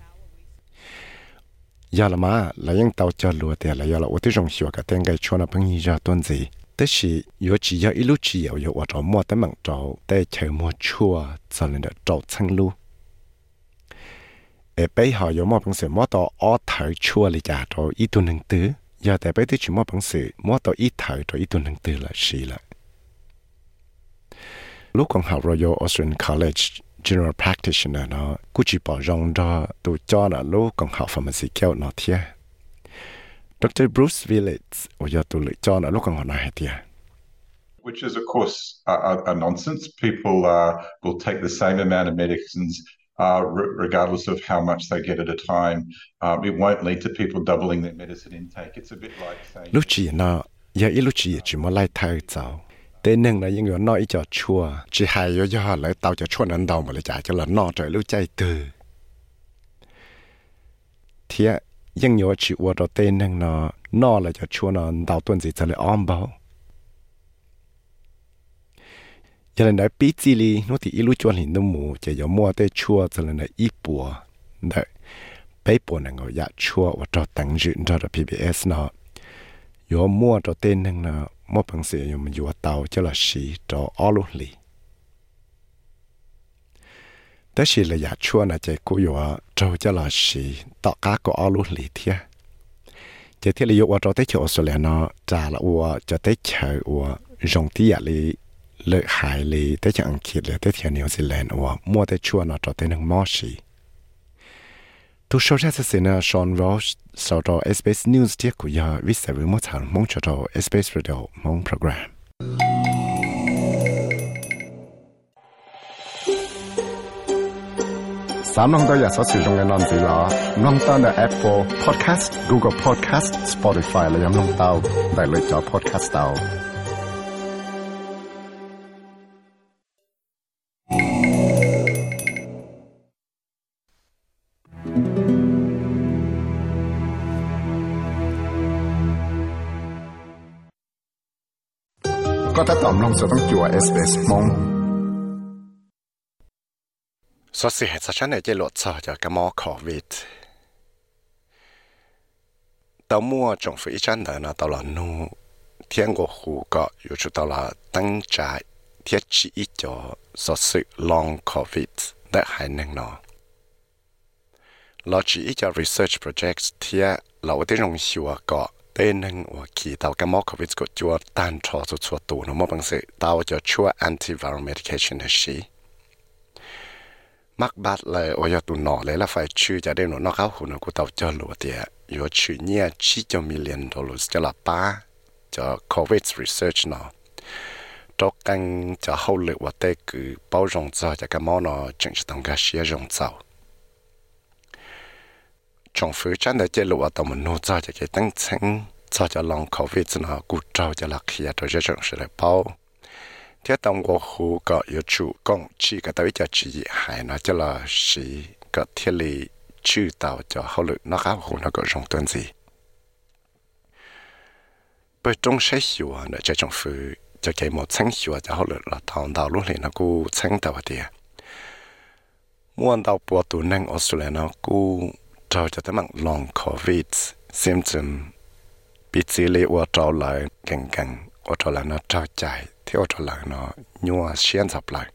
B: ยาละมาแล้วยังต่อจอหลุดเดียแล้วยาละว่าที่จงชัวกับเต็งไก่ชวนเพิ่งยี่จอต้นจีแต่สิอยู่จียาอีลุจีอยู่อยู่ว่าต่อมอแต่มังจอแต่เชื่อมอชัวจะเลยเดาจอชังลูเอไปหาอยู่มอเพิ่งเสียมอต่อออถอยชัวเลยจ้าต่ออีตัวหนึ่งตื้ออย่าแต่ไปที่ชิมอปังสือมอต่ออีถ่ายตัวอีตัวหนึ่งตื่นละสีละลูกของฮาร์วาร์ด Australian College General Practitioner เนาะกูจีบอกรองดอตัวจอน่ะลูกของฮาร์วาร์ด Pharmacy เกี่ยวเนาะเทีย Doctor Bruce Willits ว่าอย่าตัวเลยจอน่ะลูกของฮาร์วาร์ดเทีย
L: Which is of course a, a, a nonsense. People uh, will take the same amount of medicines uh, r- regardless of how much they get at a time. Um, it won't lead to people doubling their medicine intake. It's a bit like saying...
B: Lúc chỉ nó, giờ ít lúc chỉ chỉ muốn lại thay cháu. Tên nâng là những người nói cho chua, chỉ hay yo yo lại tao cho chua nâng đầu mà lại trả cho là nó trời lúc chạy từ. Thì những người chỉ qua đó tên nâng nó, nó là cho chua nó đầu tuần gì cho lại ôm bao. Giờ là nói bí chi li, nó thì ít lúc chua hình nó mù, chỉ có mua tới chua cho là nó ít bùa. Đấy, bấy bùa này ngồi dạ chua và cho tăng dựng cho pê bê ét nó. Yo mua cho tên nâng nó, mua bằng sự dùng mình dùng tàu cho là xí cho all lúc lì. Đó là là giả chua là chạy cố dùng cho cho là xí tạo cá của all lúc lì thia. Chỉ thiết là dùng cho tới chỗ số lẻ nó trả là ua cho tới chờ ua dùng tí lì lợi hại lì tới chẳng kiệt lì tới theo New Zealand ua mua tới chua nó cho tới nâng mò xí. Tu số ra sẽ là Sean Ross sau đó ét bê ét News tiết của giờ viết sẽ với một thằng mong cho đó ét bê ét Radio mong program. Sám nông tôi giờ sẽ sử dụng cái nón gì là nông tao là Apple Podcast, Google Podcast, Spotify là giống nông tao đại lựa chọn podcast tao. có thể tóm lòng sẽต้องจั่ว เอส บี เอส มองสสิเหตุฉันในเจลดซอจากกมอโควิดตอมัวจงฝืนฉันเดินตลอดนู่เที่ยงกูหูก็อยู่ชุดตลอดตั้งใจเที่ยจีอีจอสสิลองโควิดได้หายหนึ่งนอเราจีอีจอ research project เที่ยเราได้ลงชัวก็tên nâng và kỳ tàu cái mốc COVID của chúa tan trò cho chúa tù nó mất bằng sự tàu cho chúa antiviral medication là gì mắc bát lại ở giờ tù nọ lấy là phải chữ cho đến nó khá hụt nó của tàu cho lụa tiệt rồi chữ nhẹ chỉ cho million dollars cho là ba cho COVID research nó cho căng cho hậu lực và tê cứ bao rộng cho cho cái món nó chẳng chỉ tông cái xía rộng giàu trong phía chân để chế lụa tàu mình nuôi cho cái tăng sinh cho cho lòng COVID nó cút trâu cho lạc kia rồi cho chúng sẽ lại bao thiết tông của khu có yếu chủ công chỉ cái tới cho chỉ hay nó cho là chỉ có thiết lý chữ tàu cho hậu lực nó khá hồn nó có rộng tuần gì bởi trong sẽ hiểu nó cho trong phía cho cái một sáng hiểu cho hậu lực là tàu tàu lúc này nó cũng sáng tàu ở đây muốn tàu bộ tụ năng Australia nó cũng trao cho tới mạng long COVID symptom bị xử lý và trao lại gần gần và trao lại nó trao chạy thì và trao lại nó nhua xuyên sập lại.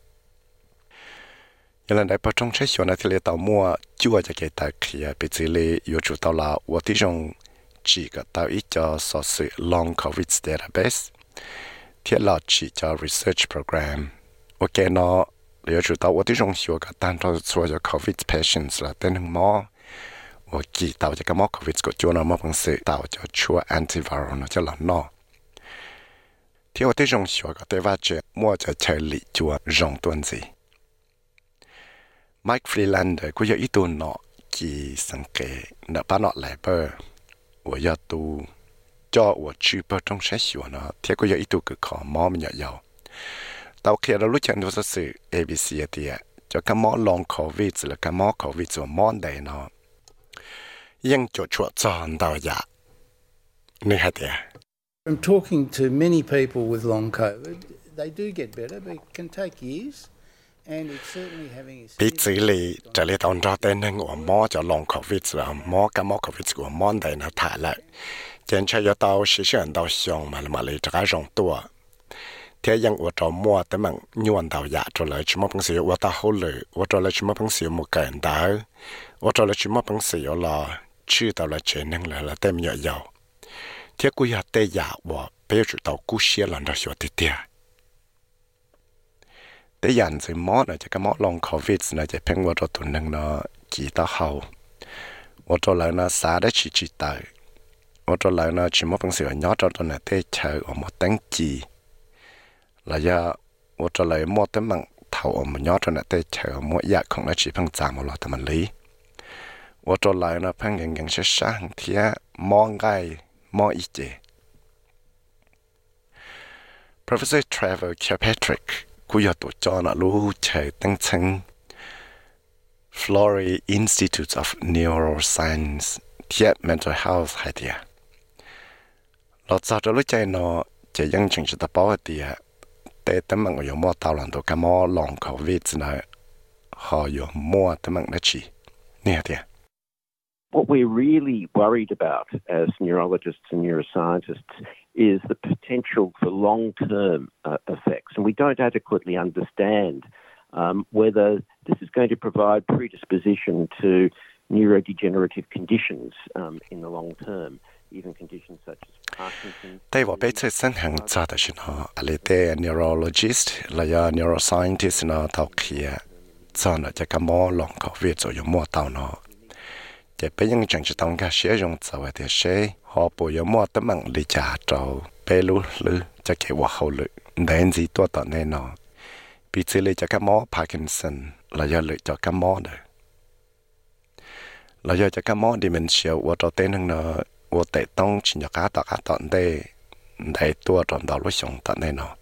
B: Giờ lần này bắt trong chế số này thì tàu mua chua cho cái tài kia bị xử lý yếu chủ tàu là và tí trong chỉ có tàu ít cho số sự long COVID database thì là chỉ cho research program ok nó yếu chủ tàu và tí trong số cả tan trao cho COVID patients là tên hưng mò và kỳ tàu cho cái mốc COVID của chúa nó mất bằng sự tàu cho chúa antiviral nó cho là nó thì ở đây trong số có thể phát triển mua cho chơi lý chúa rộng tuần gì Mike Freelander cũng có ý tưởng nó kỳ sáng kể nó bắt nó lại bơ và giờ tu cho và chữ bơ trong sách số nó thì cũng có ý tưởng cực khó mò mình nhớ giàu tàu kia nó lúc chân nó sẽ sự a bê xê thì cho cái mốc long COVID là cái mốc COVID của món đầy nóยังจดชัวจอนดาวยานี่ฮะเดีย
M: From talking to many people with long COVID, they do get better, but it can take years, and it's certainly having a
B: ปีจีลีจะเรียกตอนเราเต้นหนึ่งว่าหมอจะลองโควิดแล้วหมอกับหมอโควิดกับหมอได้นะถ่ายเลยเจนใช้ยาตัวสิเชื่อตัวชงมาเลยมาเลยจะการรองตัวเที่ยยังว่าจะมัวแต่มันยวนดาวยาจะเลยชิมพังสีว่าตาหูเลยว่าจะเลยชิมพังสีมุกเกินดาวว่าจะเลยชิมพังสีเอาละชื่อตาวละเจนึงเลยละเต็มเยอะยาวเที่ยกูอยากเตะยาว่าเพื่อจุดตาวกูเชียร์หลังเราชัวติเตียแต่ยันสิมอนะจะก็มอลองโควิดนะจะเพ่งว่าเราตัวนึงเนาะกี่ตาเขาว่าจะเลยนะสาได้ชีจิตตายว่าจะเลยนะชิมพังสีย้อนเราตัวนั้นเตะเชยออกมาตั้งจีแล้วยาว่าจะเลยมอแต่มัน头么鸟着那对头么也空了只碰咱们了他们里，我做来呢碰人人是上天摸该摸一节。Professor Trevor Kirkpatrick 佢有讀咗那路斜登稱 Florey Institute of Neuroscience 貼 mental health 係啲啊，落咗咗路斜呢就應盡住得保啲啊，但係等我有冇討論到咁麼 long covid 呢，可有冇等問得住呢啲啊？
N: What we're really worried about as neurologists and neuroscientists is the potential for long-term uh, effects. And we don't adequately understand um, whether this is going to provide predisposition to neurodegenerative conditions um, in the long term, even conditions such as Parkinson's.
B: 對我彼此身行做的是呢，阿里的 neurologist 來有 neuroscientist 呢，到期啊，做呢這個麼 long covid 就有麼到呢？จะไปยังจังจะต้องการเสียงจะว่าเดี๋ยวเสียหอบปุยมัวตั้งมังลิจ่าโจไปรู้หรือจะเกี่ยวเขาหรือเดินจีตัวต่อแน่นอนปีที่เลยจะกับหมอพาร์กินสันเราจะเลยจะกับหมอเด้อเราจะกับหมอดิเมนเชียว่าตัวเต้นหนึ่งเนาะว่าแต่ต้องชินยากาต่อการต่อได้ได้ตัวตอนดาวลุชงต่อแน่นอน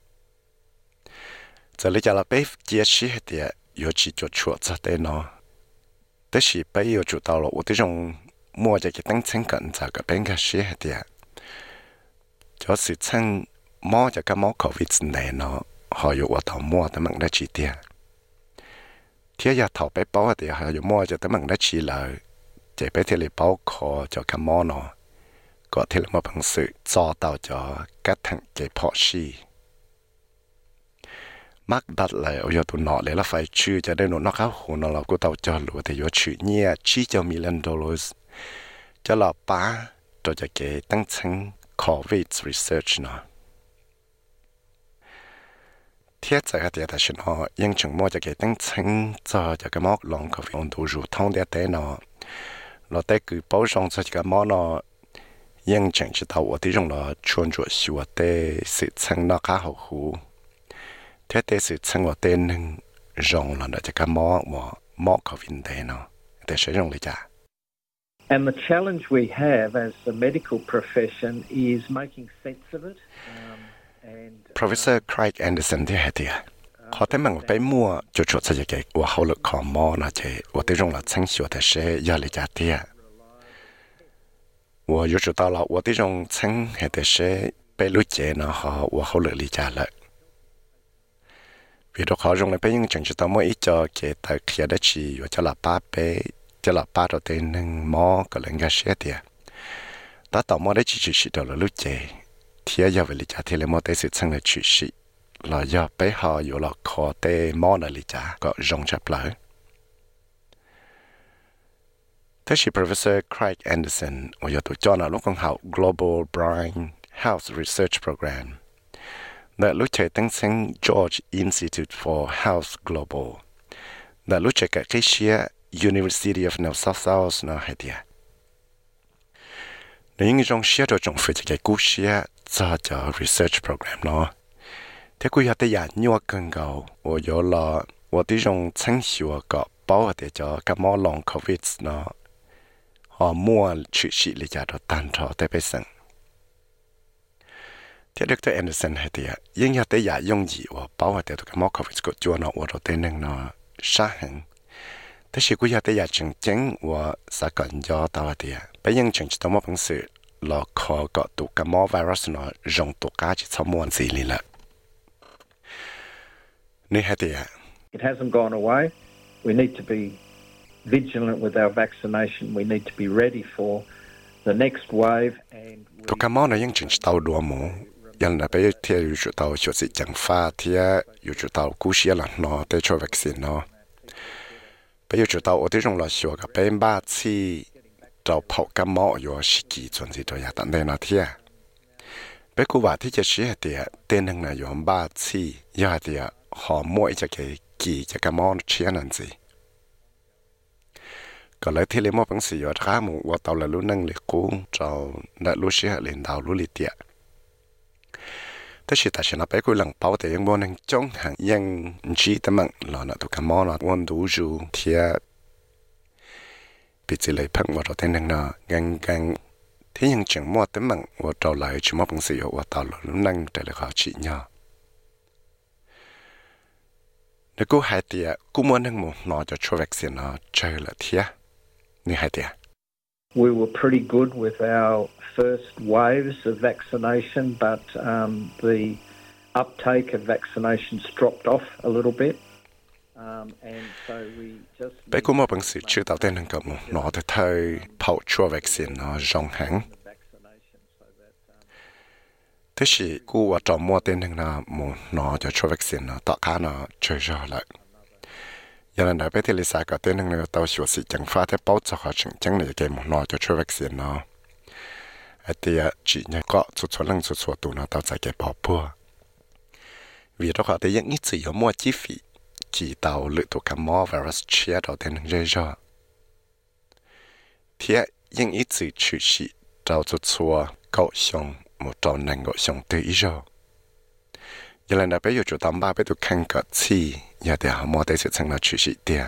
B: จะเลยจะเราไปเจียชีเดียอยู่จีจุดชัวจะได้เนาะแต่是ไป有做到了，我这种摸着个等成跟这个边个写的，就是趁摸着个摸 covid 内呢，还有我头摸的问得起的，天日头被包的还有摸着的问得起来，这边这里包括就个摸呢，个天里冇本事做到咗吉藤嘅破事。มักดัดเลยเอาอยู่ตัวหนอเลยแล้วไฟชื่อจะได้หนุนนอกข้าวหัวเราก็เต่าจอหลัวแต่อยู่ชื่อเนี่ยชี้จะมีล้านดอลลาร์จะหล่อป้าตัวจะเกตั้งชั้น covid research เนาะเทียบจากเดียแต่ฉันอ๋อยังจึงมั่วจะเกตั้งชั้นจะจะก็มอกลอง covid on ดูรูท้องเดียแต่เนาะเราแต่คือป้องจะจะก็มอเนาะยังจึงจะเต่าว่าที่ตรงเราชวนจวดชัวแต่สิชั้นนอกข้าวหัวthế thế sự sinh hoạt tên nâng rong là nóจะcó mỏ mỏ mỏ covid thế nó để sử dụng lý trả.
O: And the challenge we have as a medical profession is making sense of it. Um, and
B: Professor Craig Anderson thì hay thì họ thấy mình phải mua cho chuột sẽ cái của hậu lực khó mỏ nó chỉ của tới rong là sinh hoạt để sẽ giờ lý trả thì của yêu cầu到了我这种生还得是被录节呢和我后力理trả lại vì đó họ dùng lại bây giờ chẳng chỉ tao mới ít cho cái tại kia đó chỉ và cho là ba bé cho là ba đầu tiên nâng mò cái lần cái xe thì ta tao mới đấy chỉ chỉ chỉ đó là lúc chế thì giờ về lý trả thì là mò tới sự sang là chỉ chỉ là giờ bé họอยู่là khó tới mò là lý trả có dùng chấp lại thế thì Professor Craig Anderson ở giờ tụi cho là lúc con học Global Brain Health Research Program that look at the Saint George Institute for Health Global, that look at the University of New South Wales na hadia. Những trong share cho trong phía cái cú share cho cho research program nó. Thế cú hạt ya nhiều cần cầu, và do là và tí trong chính hiệu có bảo để cho các món long covid nó họ mua chữ sĩ lý giải được tan trò tới bây giờ. Thế Doctor Anderson hay thì những nhà tế giả dùng gì và bảo vệ được cái món covid của chúa nó và đầu tiên nó sát hẳn. Thế thì cũng nhà tế giả chứng chứng và sẽ còn do tao thì bây giờ chứng chỉ tao một bằng sự là khó có tụ cái món virus nó dùng tụ cá chỉ sau muôn gì liền là. Nên hay thì
O: it hasn't gone away. We need to be vigilant with our vaccination. We need to be ready for the next wave and
B: tụ cái món nó những chứng chỉ tao đùa mù. Yang là bây giờ thì yêu cầu tao cho sự chẳng pha thì yêu cầu tao cú xia là nó để cho vaccine nó. Bây giờ tao ở đây trong là xua cái bên ba chi tao phẫu cái mỏ yêu sĩ kỳ chuẩn gì đó ya tận đây nó thì à. Bây giờ và thì chỉ xia thì tên hàng là yêu ba chi, ya thì họ mua cho cái kỳ cho cái mỏ chia làm gì. Còn lại thì lấy một bằng sự yêu khá một và tao là lúc năng lực cũ tao đã lúc xia lên tao lúc liệt tiệt. แต่สิแต่ฉันไปคุยหลังเป้าแต่ยังบ่นึงจ้องหังยังจีแต่มันหลอนตุกมอนะวันดูจูเทียปิดเลยพังว่าเราแต่นึงนะกังกังที่ยังจังมัวแต่มันว่าเราไหลชิมบังสิยว่าตาหลอนนั่งแต่ละขาชิญาแล้วกูหายเตียกูมัวนึงมัวนอจะช่วยวัคซีนนะเจอละเทียนี่หายเตีย
O: We were pretty good with our first waves of vaccination, but um, the uptake of vaccinations dropped off a little bit. Um, and so we just...
B: Bây giờ mình sẽ chịu tạo tên hình cầm nó để thay bảo chua vaccine nó rong hẳn. Thế thì cô ở trong mua tên hình là nó cho chua vaccine nó tạo khá nó chơi rõ lại. Giờ lần này bây giờ sẽ có tên hình là tao sẽ chẳng phá thế bảo cho họ chẳng chẳng này cái nó cho chua vaccine nó. Thì chỉ nhớ có chút chút lăng chút chút tụ nó tao sẽ cái bảo bùa. Vì đó họ thấy những ít gì ở mua chi phí chỉ tàu lựa thuộc cả mò virus chia đầu tên hình rồi. Thì những ít gì chữ sĩ tàu chút chút cậu xong một trò năng gọi xong từ ý rồi. Giờ lần này bây giờ chúng ta ba bây giờ khăn cỡ chi giờ để họ mua tới sự chẳng là chữ sĩ tiền.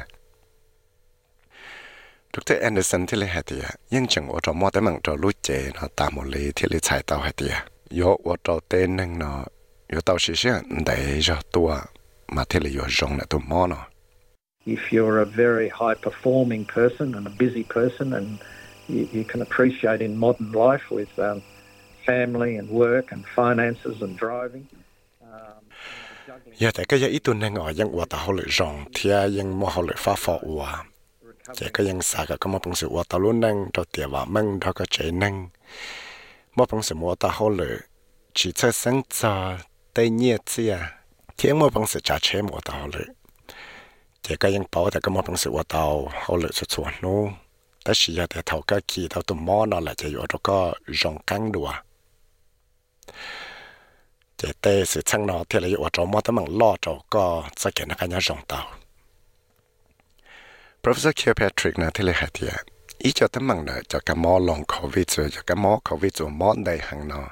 B: Doctor Anderson thì lấy hạt tiền, nhưng chẳng ở trong mua tới mảng trò lúa chế nó tạo một lý thì lấy chạy tàu hạt tiền. Yo ở trong tên năng nó yo tàu sĩ sĩ để cho tua mà thì lấy yo rong là tụi mò nó.
O: If you're a very high performing person and a busy person and you, you can appreciate in modern life with um, family and work and finances and driving.
B: Giờ tại cái giờ ít tuần này ngồi dân qua tàu họ lựa rong thì dân mua họ lựa phá phò qua. Chỉ có dân xài cái có một bằng sự qua tàu luôn năng cho tiền và măng cho cái chế năng. Một bằng sự mua tàu họ lựa chỉ cho sáng cho tây nhiệt chia. Thì một bằng sự trả chế mua tàu họ lựa. Chỉ có dân bảo thì có một bằng sự qua tàu họ lựa cho chuột nó. Tại vì giờ thì thầu cái kỳ tàu tụm mò nó là chỉ ở đó có rong căng đùa. Chỉ tê sự chăng nó thì là ở trong mò tấm bằng lo cho có sẽ kiện cái nhà rong tàu. Professor Kilpatrick nói thì là hạt tiền. Ý cho tấm bằng này cho cái mò long covid rồi cho cái mò covid rồi mò đầy hàng nó.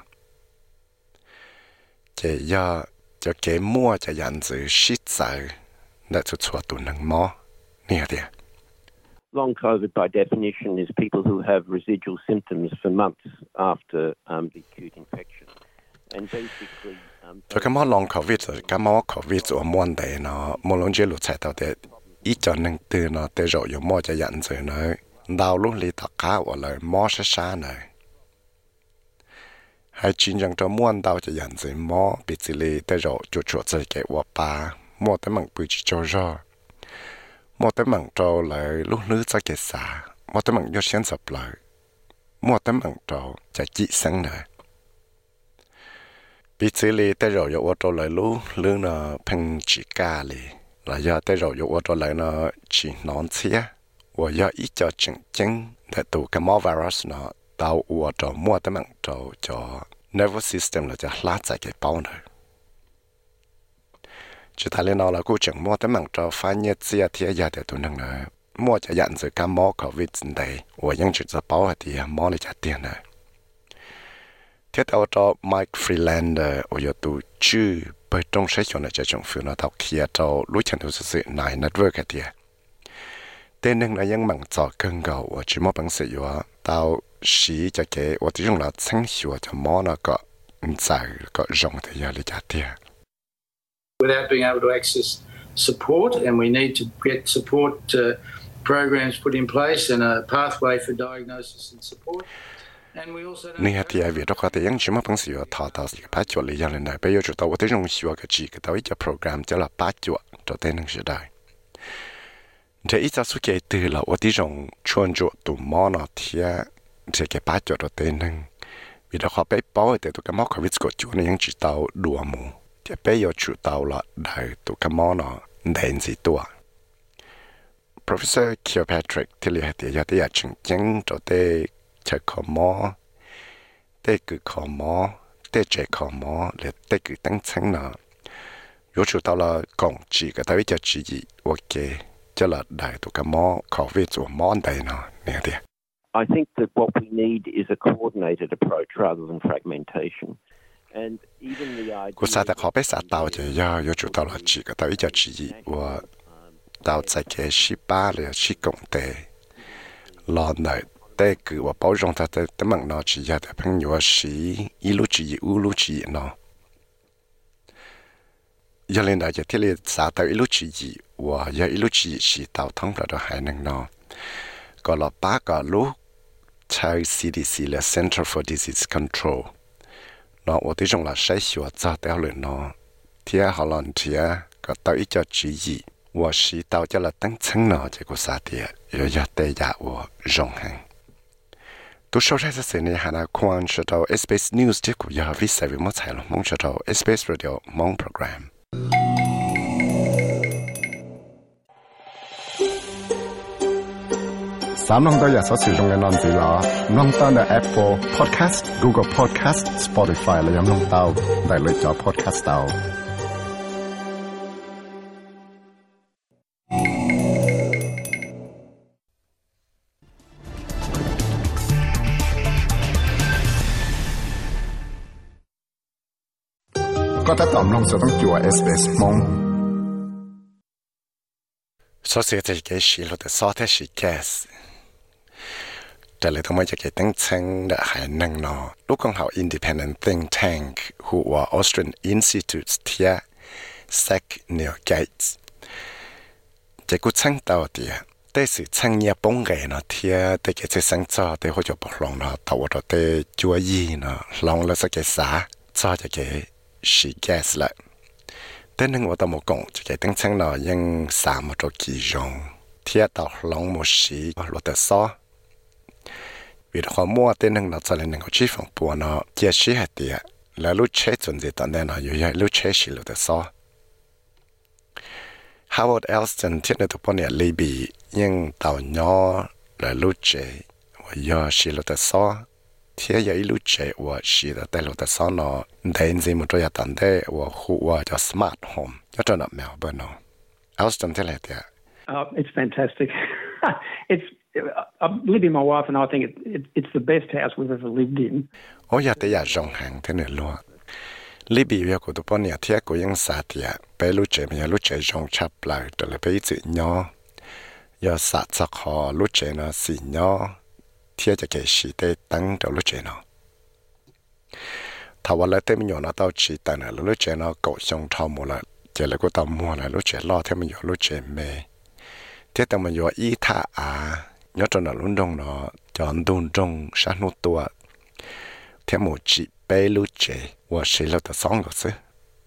B: Chỉ do cho cái mua cho dàn dự shit sợ để cho chua tụ năng mò. Nè tiền.
N: Long COVID, by definition, is people who have residual symptoms for months after um, the acute infection. And basically, um,
B: cho cái mò long covid rồi cái mò covid rồi mò đầy nó mò long chế lụt chạy tàu để ý cho nên từ nó tới rồi dùng mò cho dặn rồi nó đào lúc li tạc cá hoặc là mò sẽ xa này hay chính rằng cho mò đào cho dặn rồi mò bị xử lý tới rồi chuột chuột rồi cái quả ba mò tới mảng bự chỉ cho rồi mò tới mảng cho lại lúc nước cho cái xả mò tới mảng do sáng sập lại mò tới mảng cho cho chị sáng này bị xử lý tới rồi dùng cho lại lúc lương nó phăng chỉ ca li là do tới rồi dùng cho lại nó chỉ nón xía và do ít cho chứng chứng để tụ cái mỏ virus nó tạo ua cho mua tới mạng cho cho nervous system là cho lát chạy cái bao này chỉ ta lên nó là cố chẳng mua tới mạng cho phá nhiệt xía thì giờ để tụ năng này mua cho dặn rồi cái mỏ covid này và những chuyện cho bao thì mỏ lại trả tiền này thiết ở cho Mike Freelander ở giờ tụ chữ bởi trong sách cho này cho chúng phiếu nó thọc kia cho lúc chẳng được sự này network cái gì tên nên là những mảng trò cân cầu và chỉ một bằng sự yếu tao xí cho cái và chỉ dùng là sáng sủa cho món nó có giải có rộng thì giờ để trả tiền.
P: Without being able to access support, and we need to get support uh, programs put in place and a pathway for diagnosis and support.
B: Nè thì ai việc đó có thể những chuyện mà bằng sự thọ thọ sự bắt chuột lý do lần này bây giờ chúng ta có thể dùng sự cái gì cái đó cho program cho là bắt chuột cho tên năng sự đại. Thế ít ra số cái từ là ở tí dùng chuyên chuột tụ mò nó thì sẽ cái bắt chuột cho tên năng. Vì đó họ bé bảo để tụ cái mò covid của chuột này những chỉ tàu đùa mù. Thì bây giờ chủ tàu là đại tụ cái mò nó đen gì tua. Professor Kilpatrick thì là thì giờ thì là chứng chứng cho tên chạy khó mò, để cứ khó mò, để chạy khó mò, để để cứ tăngชั้นnào. Nếu chúng ta là công chỉ cái đấy cho chỉ gì, ok, cho là đại tụ cái mò, khó viết cho mò đây nào, nè đi.
N: I think that what we need is a coordinated approach rather than fragmentation. And even the idea.
B: Cú sa ta khó bé sa tàu thì do do chủ tàu là chỉ có tàu ít cho chỉ và tàu tại cái ship ba là ship công tệ lo nợ tệ cứ và bảo rong ta tệ tấm bằng nó chỉ ra tại phăng nhỏ xí ít lúc chỉ u lúc chỉ nó giờ lên đại thì là sa tàu ít lúc chỉ và giờ ít lúc chỉ chỉ tàu thông là đó hai năng nó có là ba cái lúc chạy xê đê xê là Center for Disease Control nó ở đây trong là sai sửa cho theo lời nó thì họ làm thì có tao ít cho chỉ gì và sĩ tao cho là tăng chân nó chỉ có sao thì rồi giờ tây giả và rộng hàng tôi sau đây sẽ này hà na quan cho tao ét bê ét News thì cũng giờ viết sai với một sai là mong cho tao ét bê ét Radio mong program Sám nông tôi giờ sẽ sử dụng cái nón gì là nông tao là Apple Podcast, Google Podcast, Spotify là nông tao đại lựa chọn podcast tao. Có thể tóm nông sẽต้องจั่ว ét bê ét มอง số sẽ chỉ cái gì là để số thế gì gasแต่เลยทำไมจะเกิดตั้งเชิงได้หายนั่งนอลูกของเขา Independent Think Tank หัว Austrian Institute เทีย Zach Neil Gates จะกูเชิงตัวเดียแต่สื่อเชิงเนี่ยป้องกันเนาะเทียแต่เกิดจะเชิงจ่อแต่เขาจะบอกลองเนาะตัวเราแต่จัวยีเนาะลองแล้วสักเกิดสาจ่อจะเกิดสีแก๊สละแต่หนึ่งว่าตัวหมกงจะเกิดตั้งเชิงเนาะยังสามตัวกี่ยงเทียตัวลองหมดสีเราแต่ซ้อvì họ mua tên năng nó cho nên năng chi phòng bùa nó chia sẻ hết tiệt là lúc chế chuẩn gì tận đây nó yêu yêu lúc chế xí lúc đó sao Howard Elston thiết nên tụi bọn này Libby nhưng tàu nhỏ là lúc chế và yêu xí lúc đó sao thiết yêu lúc chế và xí đó tại lúc đó sao nó đến gì một chỗ nhà tận đây và khu và cho smart home cho cho nó mèo bên nó Elston thiết lại tiệt
Q: It's fantastic it's I live in my wife and I think it, it, it's the best house we've ever lived in.
B: Ôi giờ tới giờ rong hàng thế này luôn. Libby việc của tụi bọn nhà thiết của những xã thì bé lúc trẻ mình lúc trẻ rong chắp lại rồi là bé chữ nhỏ. Giờ xã chắc họ lúc trẻ nó xì nhỏ thiết cho cái gì để tăng cho lúc trẻ nó. Thảo vào lại thêm nhỏ nó tao chỉ tăng là lúc trẻ nó cậu xong thao một là chỉ là của tao mua là lúc trẻ lo thêm mình nhỏ lúc trẻ mê. Thiết tao mình nhỏ ý thả à nhớ cho nó luôn đông nó chọn đun trong sát nút tua theo một chỉ bé lúc trẻ và sẽ là tập sống rồi chứ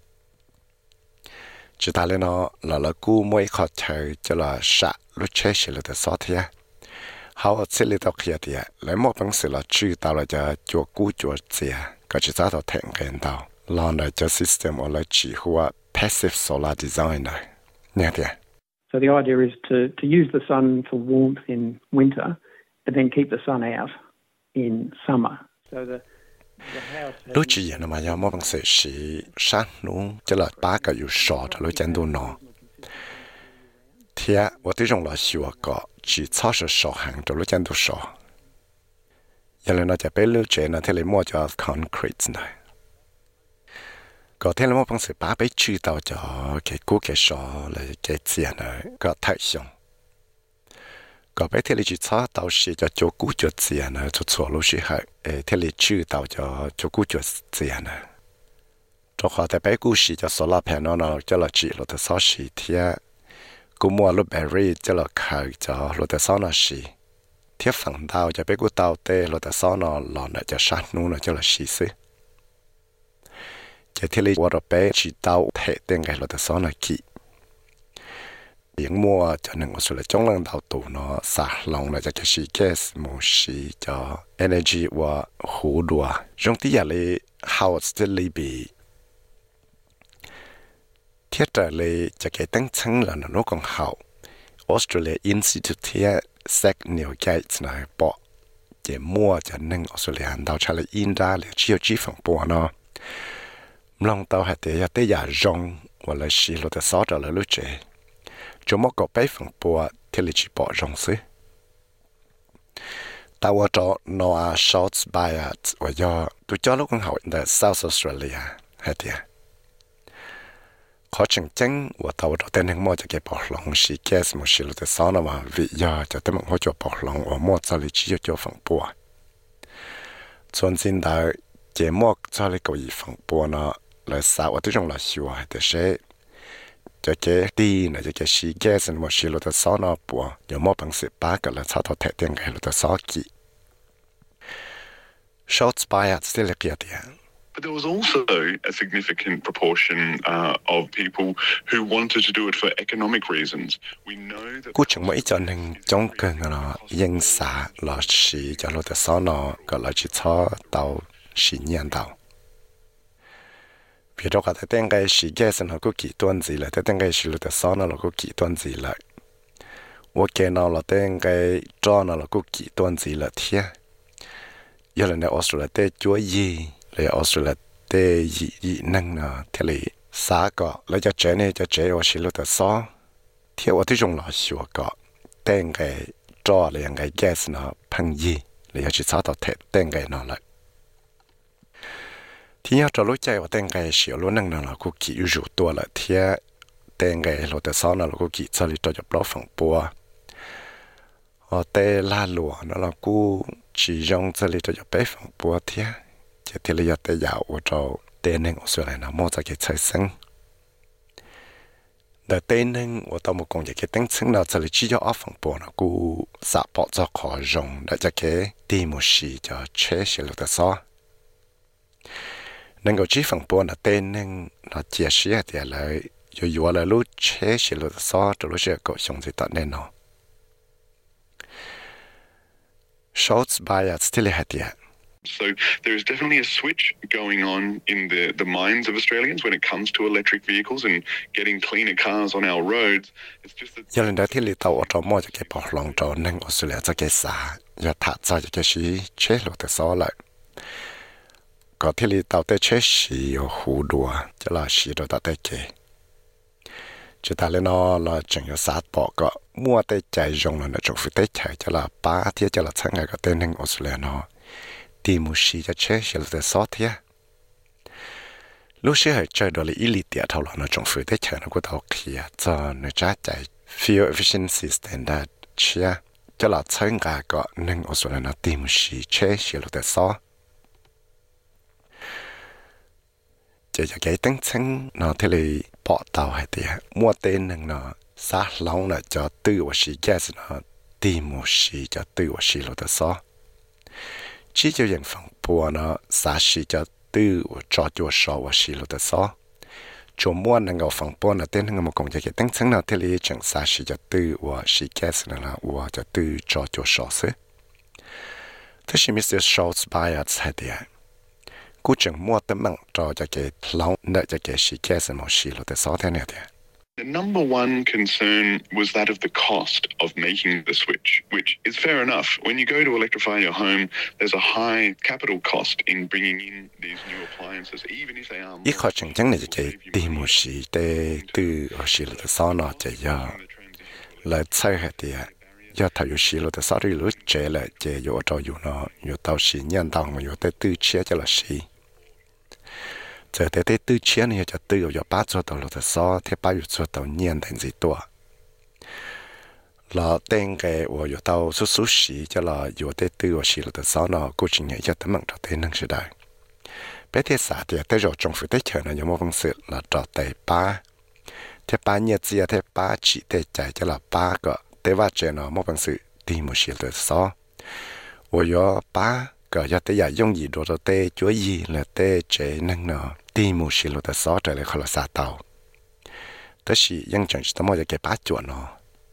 B: chỉ ta lên nó là là cú mỗi khó chơi cho là sát lúc trẻ sẽ là tập sống thế họ sẽ lấy tập kia thì lấy một bằng sự là chữ tao là cho chùa cú chùa trẻ cái chỉ ta tao thèm cái tao lo là cho system hoặc là chỉ hoa passive solar design này nghe thế
Q: So the idea is to, to use the sun for warmth in winter and then keep the sun out in summer. So the, the house...
B: Lúc chỉ là mà do một bằng sự sĩ sát nung cho là ba cái yếu sọ cho lúc chân đu nọ. Thì á, tôi thấy rằng là xíu có chỉ cho sự sọ hàng cho lúc chân đu sọ. Giờ là nóจะเป็นlúc chế nó thì lấy mua cho concrete này. Có thể là một bằng sự bá bế chữ tao cho cái cú cái sọ là cái tiền này có thay xong. Có bé thì là chỉ cho tao sẽ cho cho cú cho tiền này cho cho lúc sẽ hay. Thế là chữ tao cho cho cú cho tiền này. Cho họ tại bé cú sẽ cho solar panel nó cho là chỉ là tại sao sẽ thì cú mua lúc battery cho là khai cho là tại sao nó sẽ. Thiết phẳng tao cho bé cú tao tê là tại sao nó lòn lại cho sát nung nó cho là sẽ xí. Chỉ thì là tôi bé chỉ tao thể tên cái là tại sao nó kỹ những mua cho nên một số là trong lần đầu tụ nó xả lòng là cho cái gì gas một gì cho energy và hữu đùa trong tí giờ là Howard Libby thiết trở lại cho cái tăng chân là nó còn hậu Australia Institute Zach Neil Gates này bỏ để mua cho nên Australia đầu trả lại in ra là chiêu chi phẳng bỏ nó lòng tao hay để tới giờ rong hoặc là xí lo tới sáu giờ là lúc trẻ cho một cái bé phẳng bùa thì là chỉ bỏ rong xí tao cho Noah Schultz Bayat và do tôi cho lúc học ở South Australia hết tiệt khó chừng chăng và tao cho tên hàng mua cho cái bảo lòng xí gas một xí lúc tới sáu năm mà vì do cho tới một hỗ trợ bảo lòng và mua cho lý chỉ cho phòng bùa cho nên đã chế mua cho lý cầu ý phòng bùa nó là sao ở trong là xíu hay để sẽ cho cái đi này cho cái xí gas một xí lúc tới sáu năm bùa nhiều mua bằng sự ba cái là sao thọ thẻ tiền cái lúc tới sáu kỳ Schultz Bayat still là kia tiền.
R: But there was also a significant proportion uh, of people who wanted to do it for economic reasons. We know that.
B: Cú chẳng mấy cho nên trong cái nó yên xả là chỉ cho lúc tới sáu nó cái là chỉ cho tàu chỉ nhiên tàu. Vì đó cái tên cái chỉ cái sinh hoạt có kỳ toán gì là tên cái chỉ lúc tới sáu nó là có kỳ toán gì là. 我见到了tên cái cho nó là có kỳ toán gì là thế. Giờ làในออสเตรเลียเตจั่วยีเลยออสเตรเลียเตยียีนั่งเนาะที่เลยสาก็แล้วจะเจเนี่ยจะเจว่าสิรู้แต่ซ้อเที่ยวว่าที่จงหล่อชัวก็เต้งไงจ่อเลยยังไงแก๊สเนาะพังยีเลยจะสาต่อเทเต้งไงเนาะเลยที่ยาจะรู้ใจว่าเต้งไงเสียวรู้นั่งเนาะเราก็กี่อยู่ตัวละเที่ยเต้งไงรู้แต่ซ้อเนาะเราก็กี่จะเลยจะจะปลอกฝั่งปัวở tây la lúa nó là cú chỉ dùng cho lý cho bé phòng bùa thế chỉ thì là tây dạo ở chỗ tây nên ở chỗ này nó mua cho cái trái xanh để tây nên ở tao một công việc cái tính xanh nó cho lý chỉ cho ở phòng bùa nó cú sắp bỏ cho khó dùng để cho cái tìm một gì cho chế sẽ được sao nên cái chỉ phòng bùa nó tây nên nó chia sẻ thì là dù dù là lúc chế sẽ được sao rồi lúc sẽ có dùng gì tao nên nó Schultz Bayat still had yet.
R: So there is definitely a switch going on in the, the minds of Australians when it comes to electric vehicles and getting cleaner cars on our roads. It's just that.
B: Giờ lần đầu tiên tàu ở trong mọi cái bảo lòng cho nên Australia cho cái xã, giờ thả cho cái gì chế lộ từ sau lại. Có thì tàu tới chế gì ở hồ đùa, cho là gì đó tới cái. Chỉ ta lên nó là chẳng có sát bỏ có mua tay chạy dùng là nó trong phía tay chạy cho là ba thiết cho là sáng ngày có tên hình Australia nó tìm một gì cho chế sẽ là sáu thiết lúc xưa hay chơi đó là ít lý tiệt thâu là nó trong phía tay chạy nó có tàu kia cho nó trả chạy fuel efficiency standard chia cho là sáng ngày có nên Australia nó tìm một gì chế sẽ là sáu chỉ cho cái tính chân nó thế là bỏ tàu hay thì mua tên năng nó sát lòng là cho tư và sĩ gas nó tìm một sĩ cho tư và sĩ lo đó sao chỉ cho những phòng bùa nó sát sĩ cho tư và cho cho số và sĩ lo đó sao chỗ mua năng ở phòng bùa nó tên năng một công việc cái tính chân nó thế là chẳng sát sĩ cho tư và sĩ gas nó là và cho tư cho cho số thế thế thì Mister Schultz Bayat hay thì cú chẳng mua tấm bằng cho cho cái lòng nợ cho cái sĩ gas một sĩ lo đó sao thế này thì
R: The number one concern was that of the cost of making the switch, which is fair enough. When you go to electrify your home, there's a high capital cost in bringing in these new appliances, even if they are more.
B: Ít khó chẳng chẳng này cái tìm một sĩ để từ ở sĩ là sao nó chạy giờ là sai hết thì giờ thầu sĩ là sao đi lúc chạy là chạy vô cho vô nó vô tàu sĩ nhân tàu mà vô tới từ chia cho là sĩ giờ tới tới tư chiến này cho tư ở ba chỗ tàu là sao thế ba chỗ tàu nhiên thành gì tua là tên cái ở chỗ tàu số số sĩ cho là chỗ tới tư ở sĩ là sao nó cố trình nhảy cho tấm bằng cho tên năng sự đại bé thế xã thì tới rồi trong phía tới chờ nó có một phương sự là trò tay ba thế ba nhiệt gì thế ba chỉ để chạy cho là ba cái thế va chơi nó một phương sự tìm một sĩ là sao ở chỗ ba cái giờ tới giờ dùng gì đồ tê chúa gì là tê chế năng nó tìm một sự lo ta xóa trở lại khỏi là xa tàu đó là những chuyện chúng ta mới cái bát chuột nó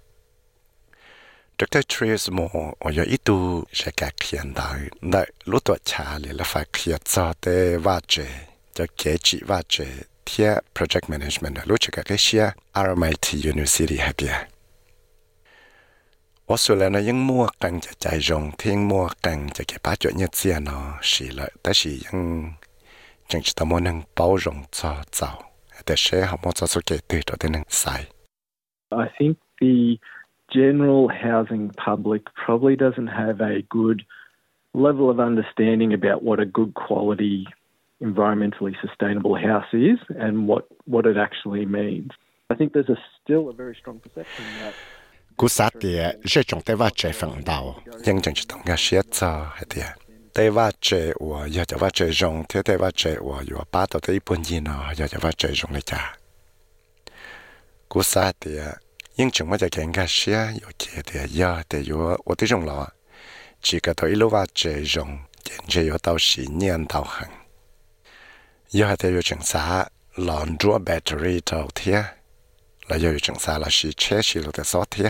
B: Doctor Therese Moore ở giờ ít tu sẽ các hiện đại đại lúc tuổi trẻ là phải hiện cho tê va chế cho kế trị va chế theo project management lúc trước cái xia R M I T University hay bia Australia nóยังmua càng cho chạy rong thiên mua càng cho cái bát chuột nhất xia nó xí lại đó là những chẳng chỉ tao muốn nâng bao rộng cho giàu, để sẽ họ muốn cho số kế từ đó đến nâng sai.
Q: I think the general housing public probably doesn't have a good level of understanding about what a good quality, environmentally sustainable house is and what, what it actually means. I think there's a, still a very strong perception that
B: cú sát thì sẽ trong tế va chế phần đầu nhưng chẳng chỉ tổng cái sẽ cho hay thì tế va chế và giờ cho va chế dùng thế tế va chế và giờ ba tàu tế bốn gì nó giờ cho va chế dùng lấy trả cú sát thì nhưng chúng mới cho cái cái sẽ giờ chế thì giờ thì giờ ở tới trong đó chỉ có tới lúc va chế dùng hiện chế giờ tàu xí nhiên tàu hàng giờ thì giờ chẳng xa lòn rùa battery tàu thế là giờ chẳng xa là xí chế xí lúc tới sáu thế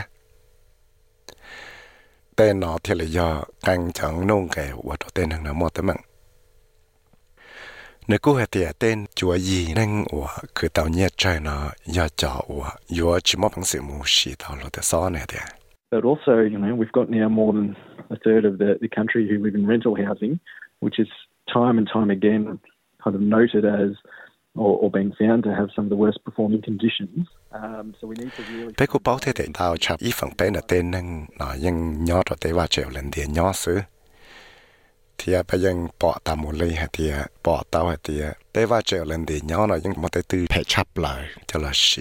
B: tên nó thì là do canh chẳng nông kẻ của tổ tên hàng nào một tấm mạng nếu cô hệ thì tên chúa gì nên của cứ tàu nhiệt trời nó do cho của do chỉ một bằng sự mù xì tàu lo tới sáu này thì
Q: But also, you know, we've got now more than a third of the, the country who live in rental housing, which is time and time again kind of noted as or, or being found to have some of the worst performing conditions. Um, so we need to really...
B: Thế cô bảo thế thì tao chập ý phần bên là tên nên nó nhưng nhỏ rồi tế va chèo lên điện nhỏ xứ. Thì bây giờ bỏ tao một ly hay thì bỏ tao hay thì tế va chèo lên điện nhỏ nó nhưng một tế tư phải chắp lại cho là xì.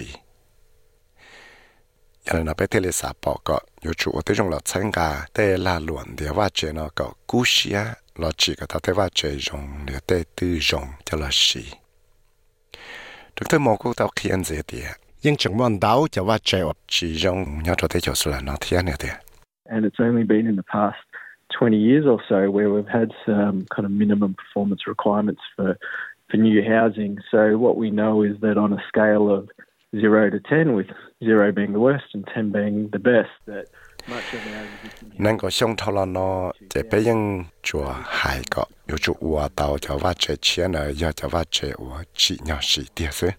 B: Cho nên nó bây thế là xả bỏ có dù chủ ở tế trong là chân gà tế là luận để va chèo nó có cú xìa là chỉ có tao tế va chèo dùng để tế tư dùng cho là xì. Chúng tôi mong cô tao khiên dễ thì nhưng chẳng muốn đau cho va chèo chỉ dùng nhớ cho thế cho sự là nó thiên này thì.
Q: And it's only been in the past twenty years or so where we've had some kind of minimum performance requirements for for new housing. So what we know is that on a scale of zero to ten, with zero being the worst and ten being the best, that much of our existing
B: nên có xong thâu là nó chỉ bây giờ chùa hải có yêu chủ ua tàu cho va chèo chia nữa giờ cho va chèo chỉ nhỏ xí tiệt xứ.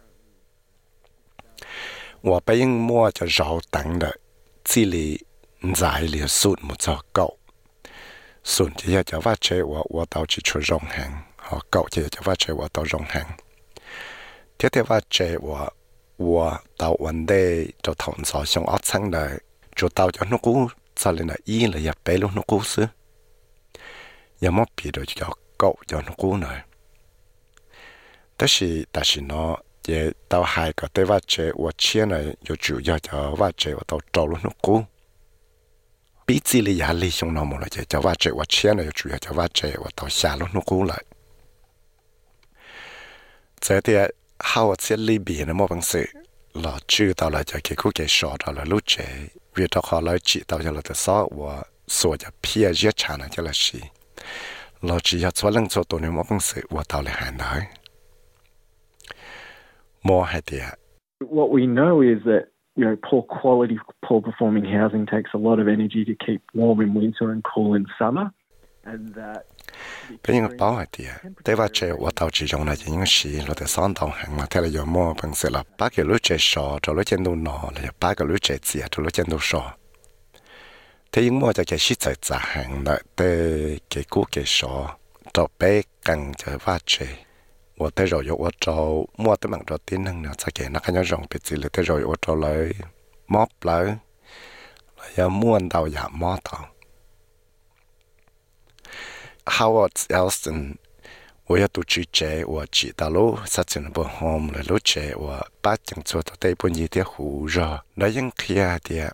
B: 我被人摸着绕灯的，这里在里顺木着狗，顺就要叫发车我我到去出容行，好狗就要叫发车我到容行，天天发车我我到วันday就同所上惡層來，就到咗那股就嚟那醫嚟入俾咗那股事，有冇別的就狗就那股來，但是但是呢。也到海个对话者，我签了有主要叫话者，我到找了那股，比这里压力上那么了，就叫话者我签了有主要叫话者，我到下了那股来。这点好我这里边的么本事，老知道了就给股给少到了路者，为到好来知道就了的少，我所就偏热产了就了是，老只要做能做多的么本事，我到了海南。More idea.
Q: What we know is that you know poor quality, poor performing housing takes a lot of energy to keep warm in winter and cool in summer, and that.
B: 俾我包下啲啊！對話者我到始終係應時，我哋三檔行嘛，睇嚟有麼本事啦？八個女仔傻，做女仔都攞，嚟八個女仔字，做女仔都傻。睇應麼就係實在雜行啦，對幾股幾傻，做俾更就話者。我帶咗有我做摸得忙做點能呢？再給那個人用別字嚟帶咗我做嚟摸嚟，有摸到也摸到。Howard Elston， 我要讀書者，我知道咯，實際不好嚟咯者，我把正做到對半夜啲胡熱，那應佢啊啲，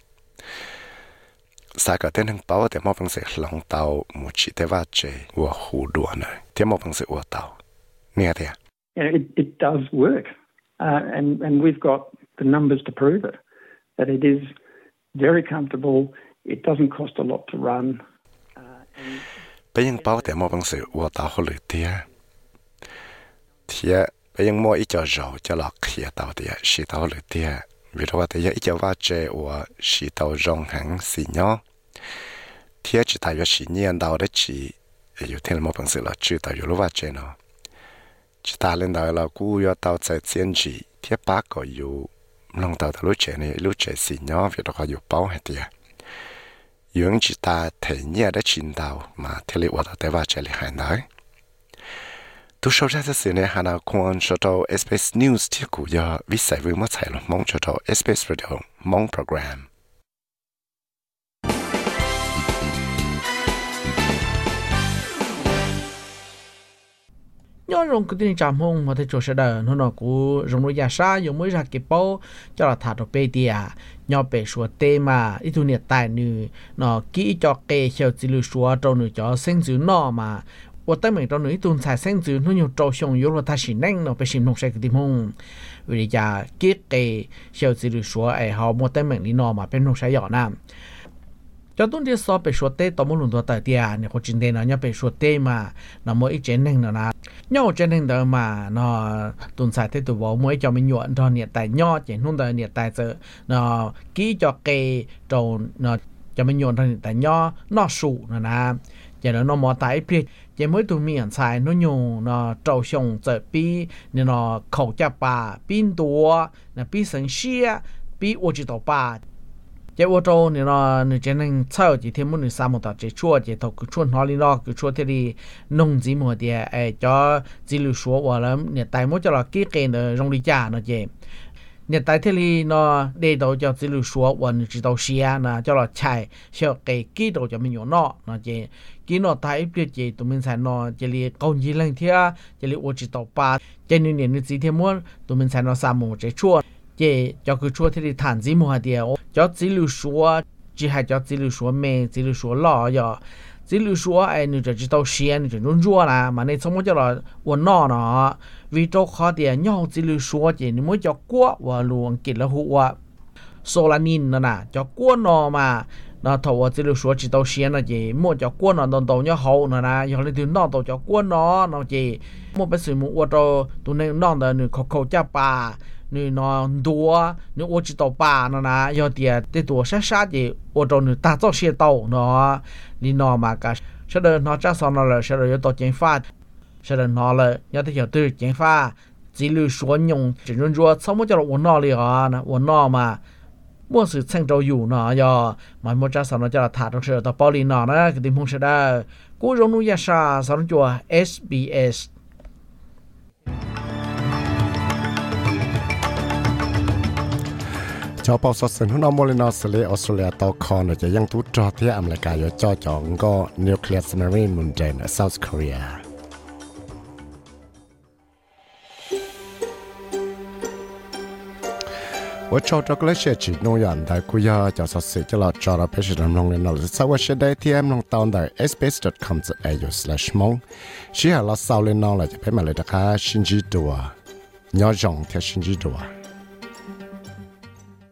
B: 三個點能包啲冇本事浪到冇知得話者，我胡亂呢，啲冇本事我到。Yeah,
Q: it, it does work, uh, and, and we've got the numbers to prove it, that it is very comfortable, it doesn't cost a lot to run.
B: Bây giờ bảo để mua bằng sự của tao hồ lửa tia. Thì bây giờ mua ít cho rau cho lọc khía tao tia, xí tao hồ lửa tia. Vì đó thì ít cho vắt chế của xí tao rong hàng xí nhỏ. Thì chỉ tại vì xí nhiên tao đấy chỉ, yêu thêm mua bằng sự là chỉ tại vì lúc vắt chế nó. Chỉ ta lên đó là cú yo tao tại chiến chỉ, thì ba cái yêu long tao lúc chế này lúc chế xí nhỏ vì đó có yêu bảo hết tia. Yung chỉ ta thấy nhẹ đã chín đầu mà thế liệu ở đây vào chế lại hay nói. Tu sau ra sự này hà nào quan cho tàu ét bê ét News thiết cụ do viết sai với mất sai lòng mong cho tàu ét bê ét Radio mong program.
S: nhớ rong cái tin chạm hông mà thấy chỗ sẽ đờ nó nó cú rong nuôi gia sa dùng mới ra cái bao cho là thả đồ bê tia nhớ bê sủa tê mà ít thu nhiệt tài nữ nó kỹ cho kê chiều chỉ lưu sủa trâu nữ cho sinh dưỡng nó mà我等明到你顿才生子，你要照相有了他是能了，不是弄些个地方。为了结个小子里说，哎，好，我等明你孬嘛，变弄些药呢。cho tôi đi so về số tê tao muốn luôn tại địa này có chuyện này nó về số tê mà nó mỗi chuyện này nó nhau chuyện này đó mà nó tuần sai thế tụi vợ mới cho mình nhuận cho nhiệt tài nhau chuyện không đời nhiệt tài giờ nó ký cho cái trâu nó cho mình nhuận cho nhiệt tài nhau nó sụ nó nè giờ nó nó mò tại phía giờ mới tụi mình xài nó nhung nó trâu xong giờ pi nó khẩu chả bà pin tua nó pi sừng xia pi ô chỉ tàu bà giờ ô tô này nó nó chỉ nên sau chỉ thêm một nửa sáu một tờ chỉ chua chỉ thầu cứ chua nó đi nó cứ chua thế đi nông gì một địa ấy cho chỉ lưu số vào lắm nhiệt tài mỗi cho là kỹ kênh để rong đi trả nó chứ nhiệt tài thế đi nó để đầu cho chỉ lưu số vào chỉ đầu xia nè cho là chạy cho cái kỹ đầu cho mình nhổ nó nó chứ kỹ nó tại biết chứ tụi mình xài nó chỉ li câu gì lên thế chỉ li ô chỉ tàu ba cho nên nên chỉ thêm một tụi mình xài nó sáu một chỉ chua chứ cho cứ chua thế đi thản gì một địa cho chỉ lưu số chỉ hay cho chỉ lưu số mẹ chỉ lưu số lọ giờ chỉ lưu số ai nữa chỉ tàu xia nữa chỉ luôn chua là mà nên xong mới cho là uốn nọ nó vì cho khó địa nhau chỉ lưu số chỉ nên mới cho quá và luôn kỹ là hụa solanin nữa nè cho quá nọ mà nó thầu chỉ lưu số chỉ tàu xia là chỉ mua cho quá nọ đồng đồng nhau hậu nữa nè giờ lên từ nọ tàu cho quá nọ nó chỉ mua bớt sự mua ô tô tụi nên nọ đó nữa khâu khâu chắp bà nữ nó đua nữ ô chỉ tàu ba nó nè giờ thì để đua sát sát thì ô tô nữ ta cho xe tàu nó đi nó mà cả sau đó nó chắc sau nó là sau đó tàu chiến pha sau đó nó là nhớ tới giờ từ chiến pha chỉ lưu số nhung chỉ luôn rùa sau mỗi cho nó nó liền à nó nó mà mua sự sang trâuอยู่nó giờ mà mua chắc sau nó cho là thả trong xe tàu bao lì nó đó cái tình huống sẽ đó cú rong nuôi sa sau đó chùa ét bê ét
B: cho bao số sinh hôm nay nó xử lý Australia tàu con rồi chỉยังtú choที่อเมริกาอยู่จ่อจ่องก็ nuclear submarine มุนเจน South Korea 我找着个些只农人在古呀叫做是叫了找了不是人农人了稍微是在 T M 农到的 s b s dot com dot a u slash 蒙是还了少了农了就陪买了的卡新几多鸟种贴新几多